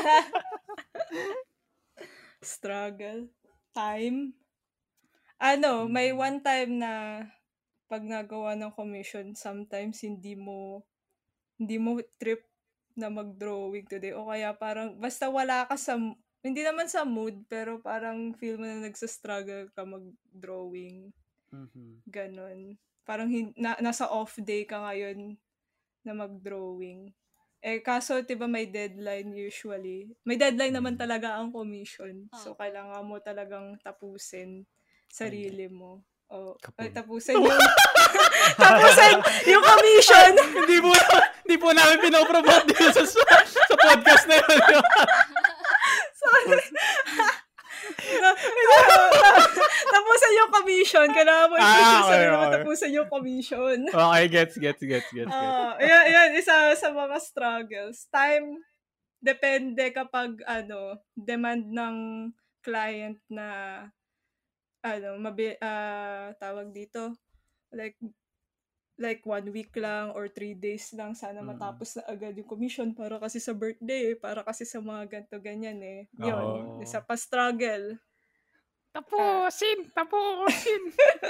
Speaker 2: Struggle. Time. Ano, may
Speaker 1: Mhm.
Speaker 2: one time na pag nagawa ng commission, sometimes hindi mo hindi mo trip na mag-drawing today o kaya parang basta wala ka sa hindi naman sa mood, pero parang feel mo na nagsa-struggle ka mag-drawing.
Speaker 1: Mhm.
Speaker 2: Ganon. Parang hin- na- nasa off day ka ngayon na mag-drawing. Eh, kaso, diba may deadline usually. May deadline naman
Speaker 4: Mm.
Speaker 2: talaga ang commission. So,
Speaker 3: Opo.
Speaker 2: kailangan mo talagang tapusin sarili mo. O, ay,
Speaker 4: Kapul.
Speaker 2: tapusin yung... tapusin yung commission!
Speaker 4: hindi po hindi po namin pinopromote dito sa, sa podcast na yun.
Speaker 2: Sorry. Na- na- na- tapusin yung commission. Kailangan mo
Speaker 4: Ah,
Speaker 2: i-push
Speaker 4: okay,
Speaker 2: sarili mo
Speaker 4: okay.
Speaker 2: tapusin yung commission.
Speaker 4: Okay, gets, gets, gets, gets. gets.
Speaker 2: Ah, yan, yan, isa sa mga struggles. Time, depende kapag, ano, demand ng client na, ano, mabi, ah, tawag dito, like, like one week lang or three days lang, sana
Speaker 1: Mm.
Speaker 2: matapos na agad yung commission para kasi sa birthday, para kasi sa mga ganto ganyan eh. Yun,
Speaker 1: Oo.
Speaker 2: isa pa struggle.
Speaker 4: Tapusin, tapusin.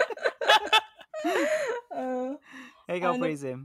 Speaker 2: Ah,
Speaker 1: Eh, ikaw,
Speaker 2: Ano-
Speaker 1: Prism.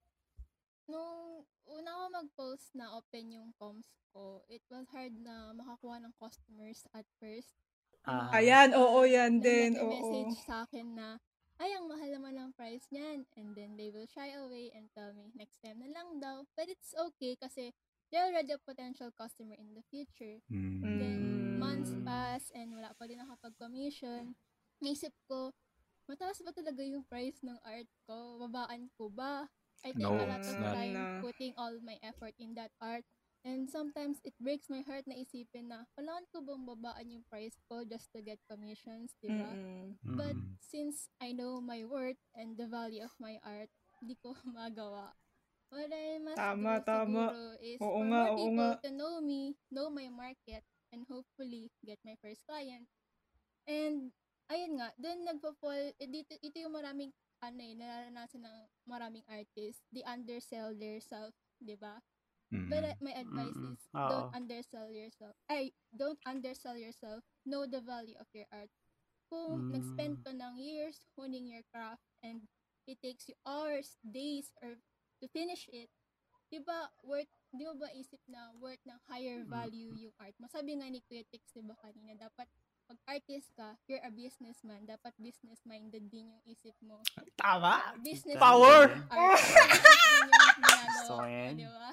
Speaker 3: Nung una ko mag-post na open yung comms ko, it was hard na makakuha ng customers at first.
Speaker 1: Ah.
Speaker 2: ayan, oo, yan
Speaker 3: Na
Speaker 2: din, oo.
Speaker 3: nag-message sa akin na, ay, ang mahal naman ang price niyan. And then they will shy away and tell me, next time na lang daw. But it's okay kasi they're already a potential customer in the future. Then, months
Speaker 2: Mm.
Speaker 3: pass and wala pa din nakapag-commission. Naisip ko, mataas ba talaga yung price ng art ko? Babaan ko ba? I take
Speaker 4: No,
Speaker 3: a lot
Speaker 4: it's
Speaker 3: of
Speaker 4: not.
Speaker 3: time
Speaker 2: No.
Speaker 3: putting all my effort in that art. And sometimes it breaks my heart na isipin na, kailangan ko bang babaan yung price ko just to get commissions, di ba?
Speaker 2: Mm-mm.
Speaker 3: But
Speaker 4: Mm.
Speaker 3: since I know my worth and the value of my art, di ko magawa. What I must
Speaker 2: Tama,
Speaker 3: do
Speaker 2: tama.
Speaker 3: siguro is
Speaker 2: Oo
Speaker 3: for
Speaker 2: nga,
Speaker 3: more
Speaker 2: oo
Speaker 3: people
Speaker 2: nga.
Speaker 3: to know me, know my market, and hopefully get my first client. And ayun nga, dun nagpo-fall, eh, dito, ito yung maraming, ano eh, nararanasan ng maraming artists, they undersell their self, di ba?
Speaker 4: Mm.
Speaker 3: But uh, my advice
Speaker 1: Mm-mm.
Speaker 3: is,
Speaker 1: Oo.
Speaker 3: don't undersell yourself. Ay, don't undersell yourself. Know the value of your art. Kung
Speaker 1: Mm.
Speaker 3: nag-spend ka ng years honing your craft and it takes you hours, days, or to finish it, di ba, worth, di mo ba isip na worth ng higher value yung art mo? Sabi nga ni Kuya Tix, di ba kanina, dapat pag artist ka, you're a businessman, dapat business-minded din yung isip mo.
Speaker 4: Tama.
Speaker 3: Business
Speaker 4: Power!
Speaker 3: art. Business din yung ginagawa
Speaker 1: Gusto ko
Speaker 3: ko,
Speaker 1: yan.
Speaker 3: di ba?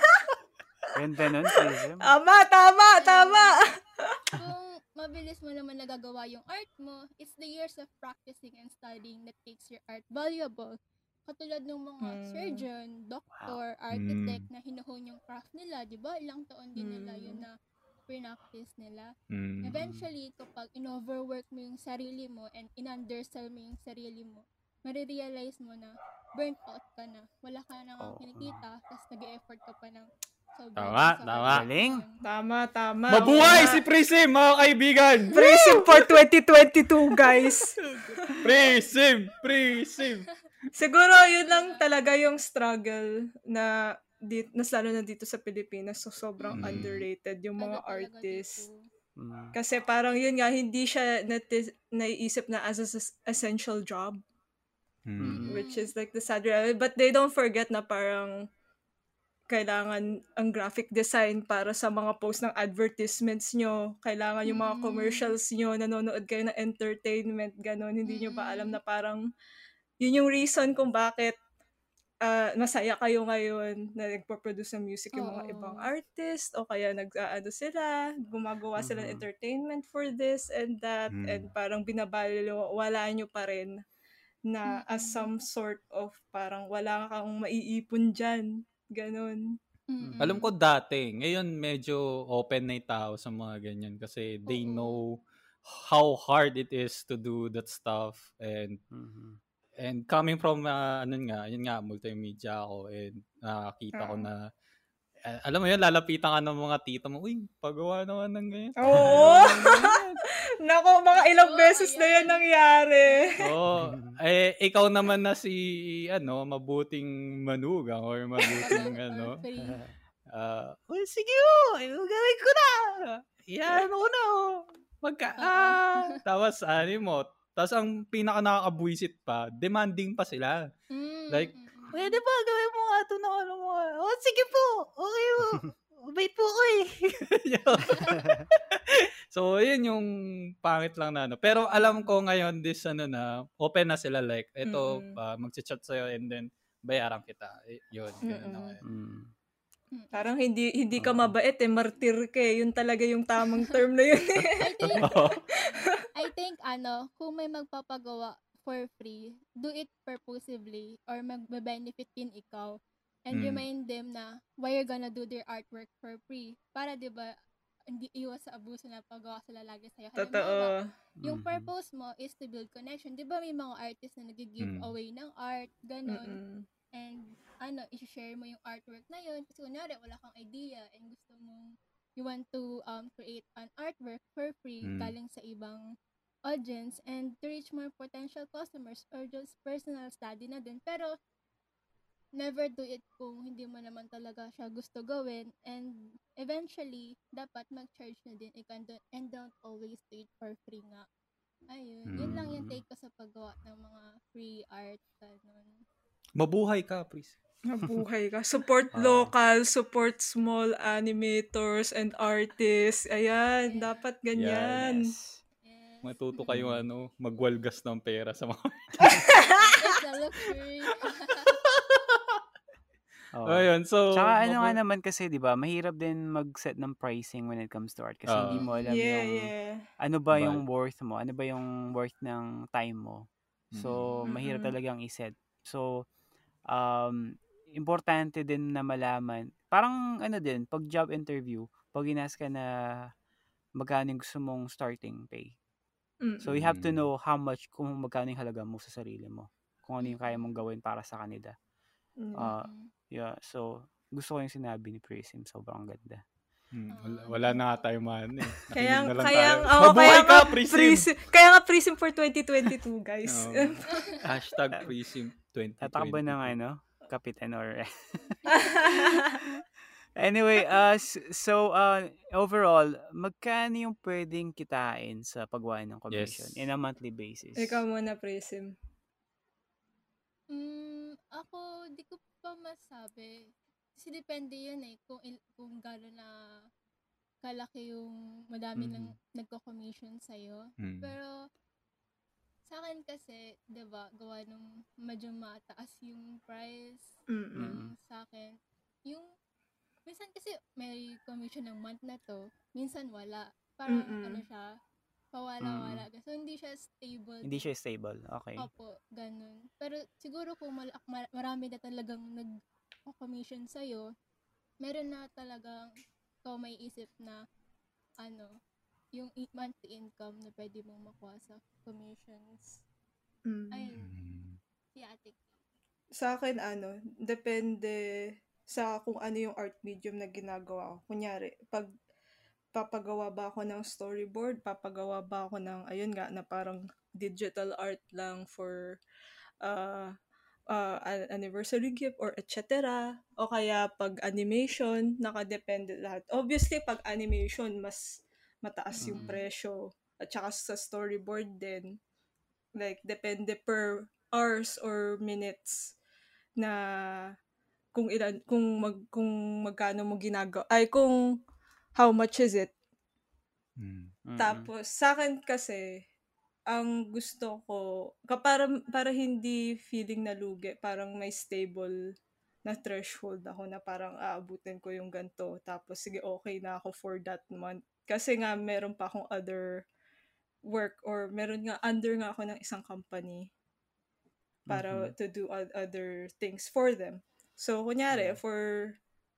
Speaker 1: Ganda nun, Prism.
Speaker 2: Tama, tama, tama.
Speaker 3: Kung mabilis mo naman nagagawa yung art mo, it's the years of practicing and studying that makes your art valuable. Katulad ng mga
Speaker 2: Mm.
Speaker 3: surgeon, doctor, architect na hinuhon yung craft nila, di ba? Ilang taon din nila
Speaker 2: Mm.
Speaker 3: yun na practice nila.
Speaker 4: Mm.
Speaker 3: Eventually, kapag in-overwork mo yung sarili mo and in-undersell mo yung sarili mo, marirealize mo na burnt out ka na. Wala ka na nga
Speaker 1: Oo.
Speaker 3: kinikita, tapos nag-e-effort ka pa ng sobrang
Speaker 4: Tama,
Speaker 3: sa
Speaker 4: tama.
Speaker 1: Galing.
Speaker 3: yun.
Speaker 2: Tama, tama.
Speaker 4: Mabuhay
Speaker 2: Oo
Speaker 4: si
Speaker 2: nga.
Speaker 4: Prism, mga kaibigan!
Speaker 2: Prism for twenty twenty-two, guys.
Speaker 4: Prism! Prism!
Speaker 2: Siguro, yun lang talaga yung struggle na di, nas lalo na dito sa Pilipinas. So, sobrang
Speaker 4: Mm.
Speaker 2: underrated yung mga
Speaker 3: Ano talaga
Speaker 2: artists.
Speaker 3: dito?
Speaker 1: Mm.
Speaker 2: Kasi parang yun nga, hindi siya nati- naiisip na as an essential job.
Speaker 4: Mm.
Speaker 2: Which is like the sad reality. But they don't forget na parang kailangan ang graphic design para sa mga post ng advertisements nyo. Kailangan yung mga
Speaker 3: Mm.
Speaker 2: commercials nyo, nanonood kayo ng entertainment, ganon. Hindi nyo ba alam
Speaker 3: Mm.
Speaker 2: na parang yun yung reason kung bakit ah, masaya kayo ngayon na nagpo-produce ng music yung mga
Speaker 3: Oo.
Speaker 2: ibang artist o kaya nag-aano sila, gumagawa sila ng
Speaker 1: Mhm.
Speaker 2: entertainment for this and that
Speaker 4: Mm.
Speaker 2: and parang binabalilo, wala nyo pa rin na as
Speaker 3: Mm-mm.
Speaker 2: some sort of parang wala kang maiipon dyan. Ganon.
Speaker 3: Mm-mm.
Speaker 4: Alam ko dati, ngayon medyo open na yung tao sa mga ganyan kasi they
Speaker 3: Oo.
Speaker 4: know how hard it is to do that stuff and
Speaker 1: Mhm.
Speaker 4: and coming from uh, ano nga, yun nga multimedia ako and nakakita ko
Speaker 2: Oo.
Speaker 4: na uh, alam mo yun, lalapitan ka ng mga tita mo, uy, pagawa naman ng ganyan.
Speaker 2: Oo! Nako, mga ilang
Speaker 3: Oo,
Speaker 2: beses na yan
Speaker 3: ayan.
Speaker 2: nangyari.
Speaker 4: Oo. Eh, ikaw naman na si, ano, mabuting manugang or mabuting,
Speaker 3: Or
Speaker 4: ano,
Speaker 3: free.
Speaker 4: ah, well, sige mo, gawin ko na. Yan, ako na, oh. Magka, ah. Tapos, ano mo, tapos ang pinaka nakakabwisit pa, demanding pa sila.
Speaker 3: Mm,
Speaker 4: Like,
Speaker 3: mm, mm.
Speaker 4: pwede ba gawin mo nga ito na ano mo? Oh, sige po, okay po. wait po ko eh. So, yun yung pangit lang na ano. Pero alam ko ngayon, this ano na, open na sila like, ito,
Speaker 2: Mm-mm.
Speaker 4: uh, mag-chat sa'yo and then, bayaran kita. Eh, yun, ganun na
Speaker 2: Mm-mm.
Speaker 4: ngayon.
Speaker 1: Mm.
Speaker 3: Mm.
Speaker 2: Parang hindi hindi ka
Speaker 4: Oo.
Speaker 2: mabait eh, martir ka eh. Yun talaga yung tamang term na yun eh.
Speaker 3: I think,
Speaker 4: Oo.
Speaker 3: I think, ano, kung may magpapagawa for free, do it purposively or magbe-benefit din ikaw. And
Speaker 4: Mm.
Speaker 3: remind them na why you're gonna do their artwork for free. Para, di ba, hindi iwas sa abuso na pagawa sila lagi sa'yo. Halimbawa,
Speaker 2: Totoo.
Speaker 3: yung
Speaker 1: Mhm.
Speaker 3: purpose mo is to build connection. Di ba may mga artists na nag-give
Speaker 4: Mm.
Speaker 3: away ng art, ganon.
Speaker 2: Mm-mm.
Speaker 3: And, ano, i-share mo yung artwork na yun. Kasi kunwari, wala kang idea and gusto mong, you want to um create an artwork for free
Speaker 4: Mm.
Speaker 3: galing sa ibang audience and to reach more potential customers or just personal study na din. Pero, never do it kung hindi mo naman talaga siya gusto gawin. And eventually, dapat mag-charge na din ikaw and don't, and don't always do it for free nga. Ayun. Yun lang yung
Speaker 1: Mm.
Speaker 3: take ko sa paggawa ng mga free art. Ganun.
Speaker 4: Mabuhay ka, please.
Speaker 2: Mabuhay ka. Support
Speaker 1: Oo.
Speaker 2: local, support small animators and artists. Ayan,
Speaker 3: Yeah.
Speaker 2: dapat ganyan.
Speaker 1: Yes.
Speaker 3: Yes.
Speaker 4: Matuto kayo ano, magwalgas ng pera sa mga...
Speaker 3: It's a luxury.
Speaker 1: Oo.
Speaker 4: Ayun, so...
Speaker 1: Tsaka ano nga
Speaker 4: mabu-
Speaker 1: naman kasi, di ba, mahirap din mag-set ng pricing when it comes to art kasi hindi
Speaker 4: Oo.
Speaker 1: mo alam
Speaker 2: Yeah,
Speaker 1: yung
Speaker 2: yeah.
Speaker 1: ano ba
Speaker 4: Ba-
Speaker 1: yung worth mo, ano ba yung worth ng time mo. So,
Speaker 3: Mm.
Speaker 1: mahirap
Speaker 2: Mm-mm.
Speaker 1: talagang i-set. So, um, importante din na malaman. Parang ano din, pag job interview, pag inas ka na magkano yung gusto mong starting pay. So, you have to
Speaker 4: Mm.
Speaker 1: know how much, kung magkano yung halaga mo sa sarili mo. Kung ano yung kaya mong gawin para sa kanila.
Speaker 2: Mm.
Speaker 1: Ah,
Speaker 3: Mm.
Speaker 1: yeah, so, gusto ko yung sinabi ni Prism. Sobrang ganda.
Speaker 4: Hmm, wala,
Speaker 3: Ah,
Speaker 4: wala
Speaker 3: thank
Speaker 4: na nga
Speaker 3: you.
Speaker 4: tayo man eh.
Speaker 2: Kaya,
Speaker 4: Nakinig na lang
Speaker 2: kaya,
Speaker 4: tayo.
Speaker 2: oh,
Speaker 4: Mabuhay
Speaker 2: kaya
Speaker 4: ka,
Speaker 2: nga,
Speaker 4: Prism!
Speaker 2: Prism. Kaya nga Prism for twenty twenty-two, guys.
Speaker 4: Oo. Hashtag Prism twenty twenty-two.
Speaker 1: Tatakbo ng ano, kapitan or... Anyway, uh, s- so, uh, overall, magkano yung pwedeng kitain sa paggawa ng commission
Speaker 4: Yes.
Speaker 1: in a monthly basis?
Speaker 2: Ikaw muna, Prism.
Speaker 3: Mm, ako, di ko pa masabi. Kasi depende yun eh, kung, il- kung gano'n na kalaki yung madami
Speaker 1: Mhm.
Speaker 3: lang nagko-commission sa'yo.
Speaker 4: Mm.
Speaker 3: Pero, sa akin kasi, di ba, gawa nung medyo mataas yung price
Speaker 2: Mm-mm.
Speaker 3: ng
Speaker 1: Mm.
Speaker 3: sa akin. Yung, minsan kasi may commission ng month na to, minsan wala. Parang,
Speaker 2: Mm-mm.
Speaker 3: ano siya, pawala-wala. So, hindi siya stable.
Speaker 1: Hindi
Speaker 3: din.
Speaker 1: siya stable. Okay.
Speaker 3: Opo, ganun. Pero siguro kung mal- mar- marami na talagang nag-commission sa'yo, meron na talagang ikaw may isip na ano, yung i- monthly income na pwede mong makuha sa commissions.
Speaker 2: Mm.
Speaker 3: Ayun,
Speaker 4: Mm.
Speaker 3: si Ate K.
Speaker 2: Sa akin, ano, depende sa kung ano yung art medium na ginagawa ko. Kunyari, pag papagawa ba ako ng storyboard, papagawa ba ako ng, ayun nga, na parang digital art lang for uh, uh, an anniversary gift or et cetera. O kaya pag animation, nakadepende lahat. Obviously, pag animation, mas mataas yung
Speaker 3: Mm.
Speaker 2: presyo. At saka sa storyboard din, like, depende per hours or minutes na kung ilan, kung mag, kung magkano mo ginagawa, ay kung how much is it.
Speaker 4: Mm.
Speaker 1: Mm-mm.
Speaker 2: Tapos, sa akin kasi, ang gusto ko, ka- para, para hindi feeling na lugi, parang may stable na threshold ako na parang aabutin ko yung ganito. Tapos, sige, okay na ako for that month. Kasi nga, meron pa akong other work or meron nga, under nga ako ng isang company para
Speaker 1: Mhm.
Speaker 2: to do o- other things for them. So, kunyari,
Speaker 1: Yeah.
Speaker 2: for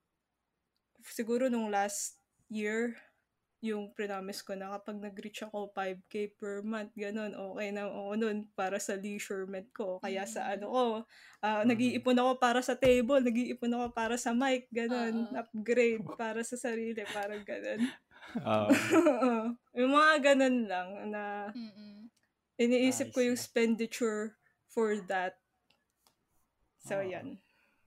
Speaker 2: siguro nung last year, yung promise ko na kapag nag-reach ako five K per month, ganun, okay na ako nun para sa leisurement ko. Kaya sa ano ko, ah,
Speaker 1: Mhm.
Speaker 2: nag-iipon ako para sa table, nag-iipon ako para sa mic, ganun,
Speaker 3: Oo.
Speaker 2: upgrade para sa sarili, parang ganun.
Speaker 4: Ah,
Speaker 2: Oo. Yung mga ganun lang na
Speaker 3: Mm-mm.
Speaker 2: iniisip
Speaker 1: I
Speaker 2: ko yung
Speaker 1: see.
Speaker 2: expenditure for that. So,
Speaker 1: Oo.
Speaker 2: yan.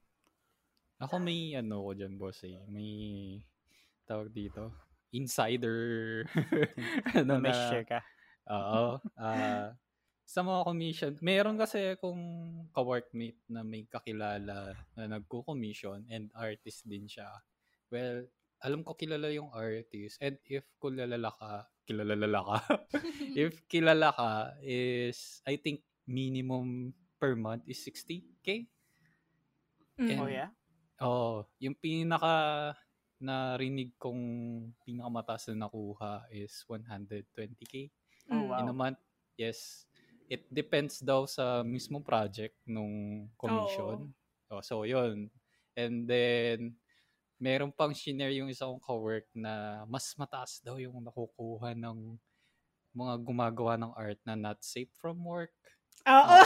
Speaker 4: ako may ano ko dyan, boss eh. May tawag dito. Insider. ano
Speaker 1: May
Speaker 4: na.
Speaker 1: share ka.
Speaker 4: Oo. ah sa mga commission, meron kasi akong ka-workmate na may kakilala na nagko-commission and artist din siya. Well, alam ko kilala yung artist. And if kilala ka, kilala ka, if kilala ka is, I think, minimum per month is sixty K.
Speaker 2: Mm.
Speaker 4: And,
Speaker 1: Oh, yeah?
Speaker 4: oh, yung pinaka narinig kong pinakamataas na nakuha is one hundred twenty K
Speaker 1: Oh,
Speaker 2: Mm.
Speaker 1: wow.
Speaker 4: in a month. Yes. It depends daw sa mismong project nung commission. Oh, so, yun. And then, meron pang shinare yung isang ka-work na mas mataas daw yung nakukuha ng mga gumagawa ng art na not safe from work.
Speaker 2: Oo.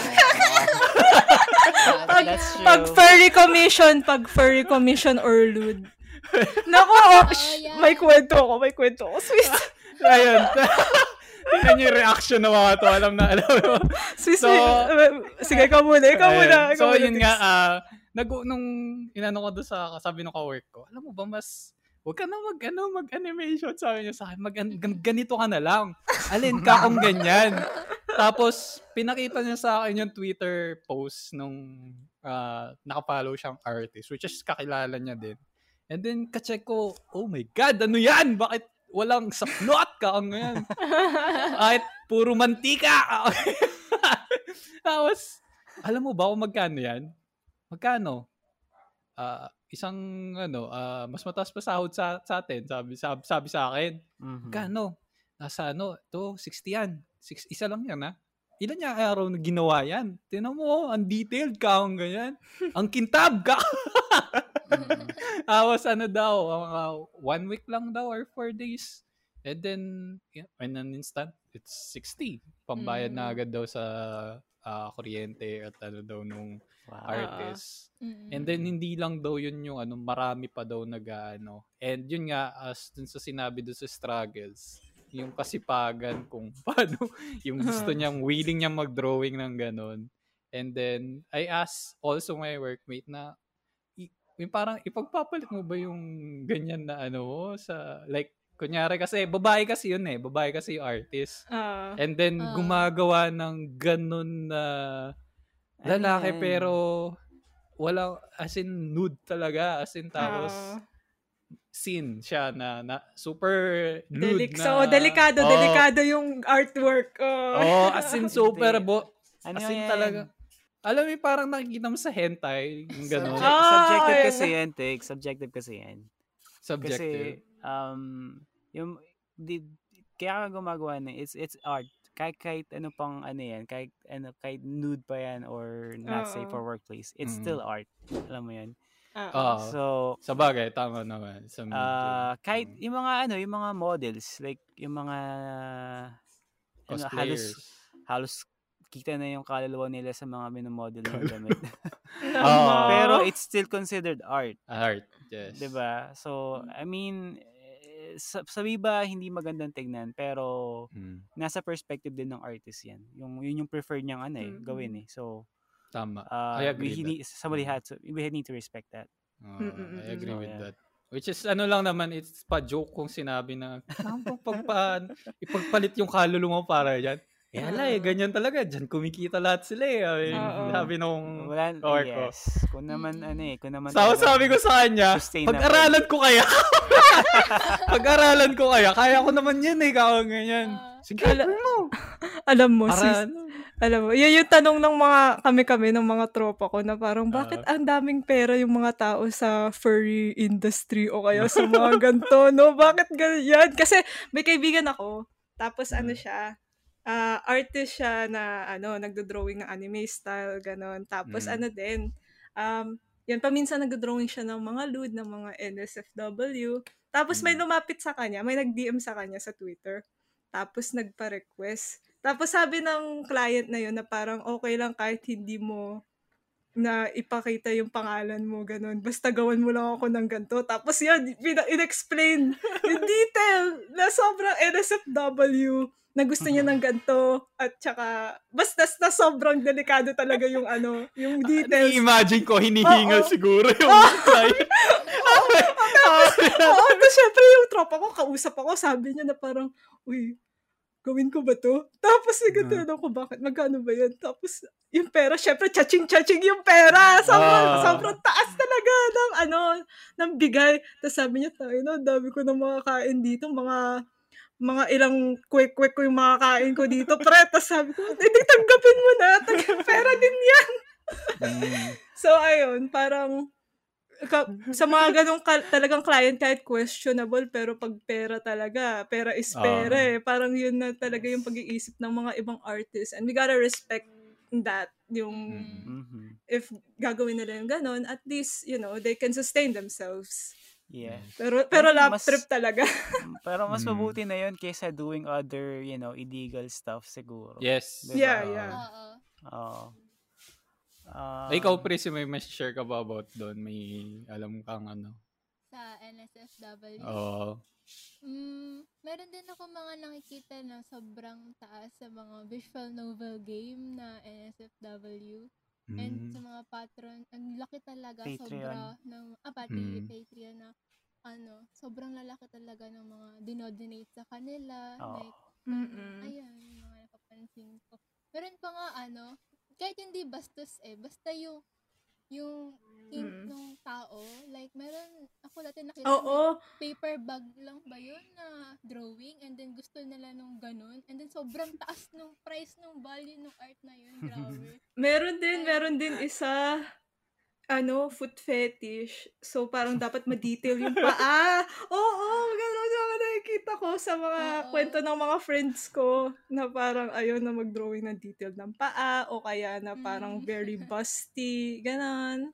Speaker 1: That- That's true.
Speaker 2: Pag furry commission, pag furry commission or lewd. Nako, oh, sh-
Speaker 3: yan.
Speaker 2: may kwento ako, may kwento ako. Swiss.
Speaker 4: Ayun. Tingnan niyo yung reaction ng mga to. Alam na, alam mo.
Speaker 2: Swiss.
Speaker 4: So,
Speaker 2: sige, ikaw muna, ikaw
Speaker 4: Ayun.
Speaker 2: muna. Ikaw
Speaker 4: So,
Speaker 2: muna,
Speaker 4: yun
Speaker 2: Tix.
Speaker 4: nga, ah, nag, nung inano ko doon sa kasabi ng ka-work ko, alam mo ba, mas, huwag ka na mag, ano, mag-animation, sabi niya sa akin, mag, gan- ganito ka na lang. Alin ka kung ganyan. Tapos, pinakita niya sa akin yung Twitter post nung ah, nakapollow siyang artist, which is kakilala niya din. And then, kacheck ko, oh my God, ano yan? Bakit walang saplot ka ang yan? Kahit puro mantika. Tapos, alam mo ba kung magkano yan? Magkano? Ah, isang, ano, ah, mas mataas pa sahod sa, sa atin, sabi, sabi, sabi sa akin.
Speaker 1: Mhm.
Speaker 4: Magkano? Nasa ano, to sixty yan. Six, isa lang yan, ha? Ilan niya araw na ginawa yan? Tinan mo, ang detailed ka, ang ganyan. Ang kintab ka. Tapos ano daw, uh, one week lang daw or four days. And then, yeah, in an instant, it's sixty. Pambayad na
Speaker 2: Mm.
Speaker 4: agad daw sa uh, kuryente at ano daw nung
Speaker 1: Wow.
Speaker 4: artist.
Speaker 3: Mm.
Speaker 4: And then, hindi lang daw yun yung ano, marami pa daw nag-ano. And yun nga, as dun sa sinabi dun sa struggles, yung kasipagan kung paano, yung gusto niyang, willing niyang mag-drawing ng ganon. And then, I asked also my workmate na, i- yung parang, ipagpapalit mo ba yung ganyan na ano mo sa, like, kunyari kasi, babae kasi yun eh, babae kasi yung artist.
Speaker 2: Ah.
Speaker 4: And then,
Speaker 3: Ah.
Speaker 4: gumagawa ng ganon na lalaki,
Speaker 1: Ano yan?
Speaker 4: pero walang, as in, nude talaga. As in, tapos,
Speaker 2: Ah.
Speaker 4: scene siya na, na super nude
Speaker 2: Delik-
Speaker 4: na.
Speaker 2: so, delikado,
Speaker 4: Oo.
Speaker 2: delikado yung artwork. Oh.
Speaker 4: Oo, as in, super,
Speaker 1: Hindi.
Speaker 4: bo,
Speaker 1: Ano
Speaker 4: as in
Speaker 1: yan?
Speaker 4: talaga. Alam mo, yung parang nakikita mo sa hentai, yung gano'n.
Speaker 1: Subject-
Speaker 2: Ah,
Speaker 1: subjective
Speaker 2: ayun.
Speaker 1: kasi yan, Tek. Subjective kasi yan.
Speaker 4: Subjective.
Speaker 1: Kasi, um, yung, di, kaya ka gumagawa na, it's, it's art. Kahit, kahit ano pang ano yan, kahit, ano, kahit nude pa yan or not
Speaker 2: Oo.
Speaker 1: safe for workplace, it's
Speaker 4: Mm.
Speaker 1: still art. Alam mo yan?
Speaker 2: Ah.
Speaker 4: Oo.
Speaker 1: So,
Speaker 4: Sa bagay, tama naman. Sa medyo.
Speaker 1: ah kahit
Speaker 4: Mm.
Speaker 1: yung mga ano, yung mga models, like, yung mga, ano, halos,
Speaker 4: Cosplayers.
Speaker 1: halos, kita na yung kaluluwa nila sa mga minomodel ng damit.
Speaker 4: Oo.
Speaker 1: Pero it's still considered art.
Speaker 4: Art, yes.
Speaker 1: 'Di ba? So, I mean, eh, sa, sabi ba hindi magandang tignan, pero
Speaker 4: Mm,
Speaker 1: nasa perspective din ng artist 'yan. Yung yun yung preferred niyang ano eh,
Speaker 2: Mm.
Speaker 1: gawin eh. So,
Speaker 4: tama.
Speaker 1: uh,
Speaker 4: I
Speaker 1: we
Speaker 4: agree with
Speaker 1: need, somebody
Speaker 4: Mm.
Speaker 1: had to we need to respect that.
Speaker 4: Oo,
Speaker 2: Mm-mm-mm.
Speaker 4: I agree
Speaker 1: So,
Speaker 4: with
Speaker 1: yeah.
Speaker 4: that. Which is, ano lang naman, it's pa-joke kung sinabi na, "Kailangan pang pagpa, ipagpalit yung kaluluwa mo para yan." Eh, hala eh, ganyan talaga. Diyan kumikita lahat sila eh. I mean,
Speaker 2: Oo.
Speaker 4: sabi nung
Speaker 1: Wala,
Speaker 4: kawork ko.
Speaker 1: yes. Kung naman
Speaker 3: Mm.
Speaker 1: ano eh, kung naman
Speaker 4: Sabi,
Speaker 1: talaga-
Speaker 4: sabi ko sa kanya,
Speaker 1: Sustainable.
Speaker 4: pag-aralan ko kaya. Pag-aralan ko kaya. Kaya ko naman yan eh, kawang ganyan.
Speaker 3: Ah.
Speaker 4: Sige,
Speaker 2: Ala-
Speaker 4: ano mo?
Speaker 2: Alam mo,
Speaker 4: Para
Speaker 2: sis,
Speaker 4: ano?
Speaker 2: alam mo, yun yung tanong ng mga kami-kami, ng mga tropa ko na parang, bakit ang daming pera yung mga tao sa furry industry o kaya sa mga ganito, no? Bakit ganyan? Kasi may kaibigan ako, tapos ano siya, ah, artist siya na ano, nagdo-drawing ng anime style, ganon. Tapos
Speaker 4: Mm.
Speaker 2: ano din, um, yan, paminsan nagdo-drawing siya ng mga lewd, ng mga N S F W. Tapos may
Speaker 4: Mm.
Speaker 2: lumapit sa kanya, may nag-D M sa kanya sa Twitter. Tapos nagpa-request. Tapos sabi ng client na yun na parang okay lang kahit hindi mo na ipakita yung pangalan mo, ganun. Basta gawan mo lang ako ng ganito. Tapos yan, pina- in-explain in detail na sobrang N S F W na gusto niya ng ganito. At saka, basta na sobrang delikado talaga yung ano, yung details.
Speaker 4: Ni-imagine ko, hinihingal
Speaker 2: Oo.
Speaker 4: siguro yung client.
Speaker 2: Oo, tapos syempre yung tropa ko, kausap ako, sabi niya na parang, uy, gawin ko ba to? Tapos nagtatanong ko, bakit? Magkano ba yan? Tapos, yung pera, syempre, chaching-chaching yung pera. Sobrang,
Speaker 1: Ah.
Speaker 2: sobrang taas talaga ng, ano, ng bigay. Tapos sabi niya, tayo na, dami ko na makakain dito, mga, mga ilang quick-quick ko yung makakain ko dito, pre. Tapos sabi ko, hindi, tanggapin mo na. Tag- pera din yan.
Speaker 4: Mm.
Speaker 2: So, ayun, parang, ka- sa mga ganong ka- talagang client kahit questionable pero pag pera talaga, pera is pera
Speaker 4: Ah.
Speaker 2: eh. Parang yun na talaga yung pag-iisip ng mga ibang artists and we gotta respect that yung
Speaker 3: Mm.
Speaker 1: Mhm.
Speaker 2: if gagawin nila yung ganon, at least, you know, they can sustain themselves.
Speaker 1: Yeah.
Speaker 2: Pero pero
Speaker 1: I think
Speaker 2: lap
Speaker 1: mas-
Speaker 2: trip talaga.
Speaker 1: Mm, Pero mas
Speaker 4: Mm.
Speaker 1: mabuti na yun kaysa doing other, you know, illegal stuff siguro.
Speaker 4: Yes.
Speaker 1: Diba?
Speaker 2: Yeah,
Speaker 4: Ah.
Speaker 2: yeah.
Speaker 3: Oo.
Speaker 1: Oo. Um,
Speaker 4: Ay, ikaw, Pris, may mas share ka ba about doon? May alam kang ano?
Speaker 3: Sa N S F W.
Speaker 4: Oo.
Speaker 3: Mm, meron din ako mga nakikita na sobrang taas sa mga visual novel game na N S F W. And sa
Speaker 4: Mm.
Speaker 3: mga patron, ang laki talaga,
Speaker 1: Patreon.
Speaker 3: sobra ng, ah, pati
Speaker 4: Mm.
Speaker 3: Patreon na, ano, sobrang lalaki talaga ng mga dinodonate sa kanila.
Speaker 1: Oo.
Speaker 3: Like,
Speaker 2: Mm-mm.
Speaker 3: ayun, yung mga napapansin ko. Meron pa nga, ano, kahit hindi bastos eh, basta yung, yung hint
Speaker 2: Mm.
Speaker 3: ng tao, like, meron, ako dati nakita,
Speaker 2: Oo.
Speaker 3: may paper bag lang ba yun na drawing, and then gusto nila nung ganun, and then sobrang taas nung price nung value nung art na yun, grabe.
Speaker 2: Meron din, meron din isa, ano, foot fetish. So, parang dapat ma-detail yung paa. Oo, gano'n yung nakikita ko sa mga
Speaker 3: Oo.
Speaker 2: kwento ng mga friends ko na parang ayaw na mag-drawing ng detail ng paa o kaya na parang
Speaker 3: Mm.
Speaker 2: very busty, gano'n.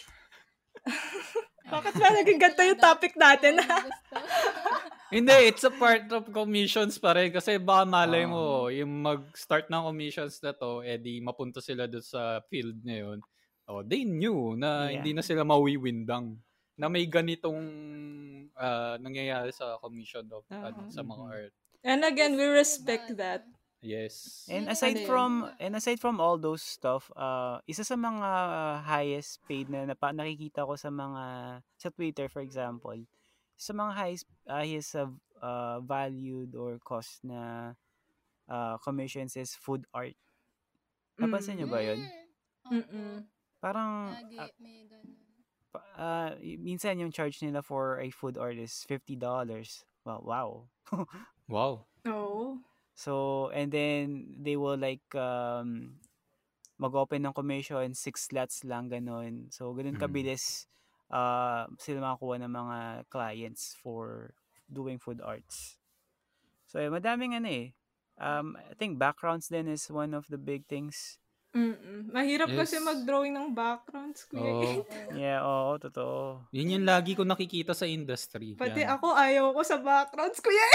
Speaker 3: Ayun,
Speaker 2: Bakit ba naging ganito yung
Speaker 3: talaga.
Speaker 2: topic natin?
Speaker 3: Oo, gusto.
Speaker 4: Hindi, it's a part of commissions pa rin. Kasi baka malay
Speaker 1: Ah.
Speaker 4: mo, yung mag-start ng commissions na to, edi mapunta sila doon sa field na yun. Oh, they knew na
Speaker 1: Yeah.
Speaker 4: hindi na sila mawiwindang. Na may ganitong ah, nangyayari sa commission of ano,
Speaker 2: Oo.
Speaker 4: sa mga
Speaker 1: Mhm.
Speaker 4: art.
Speaker 2: And again, we
Speaker 3: Diba,
Speaker 2: respect that.
Speaker 3: ano,
Speaker 4: Yes.
Speaker 1: And
Speaker 3: Yun ang
Speaker 1: aside
Speaker 2: ano yun?
Speaker 1: from and aside from all those stuff, uh, isa sa mga highest paid na napa, nakikita ko sa mga sa Twitter for example, sa mga highest highest uh, uh, valued or cost na uh, commissions is food art. Napansin niyo ba 'yun?
Speaker 3: Mm.
Speaker 2: Mm-mm.
Speaker 3: Oo.
Speaker 1: Parang
Speaker 3: Lagi,
Speaker 1: uh,
Speaker 3: may ganun.
Speaker 1: pa- uh, y- minsan yung charge nila for a food art is fifty dollars. Wow, wow.
Speaker 4: Wow.
Speaker 2: Oo.
Speaker 1: So, and then they will like um mag-open ng commission, six slots lang ganon. So, ganun
Speaker 4: Mm.
Speaker 1: kabilis uh, sila makakuha ng mga clients for doing food arts. So, eh, madaming ano eh. Um, I think backgrounds din is one of the big things.
Speaker 2: Mm-mm. Mahirap kasi
Speaker 4: Yes.
Speaker 2: mag-drawing ng backgrounds, Kuya.
Speaker 4: Oh,
Speaker 3: Oo.
Speaker 1: Yeah, oo, totoo.
Speaker 4: yun yung lagi ko nakikita sa industry.
Speaker 2: Pati
Speaker 4: Yan.
Speaker 2: ako, ayaw ko sa backgrounds, Kuya.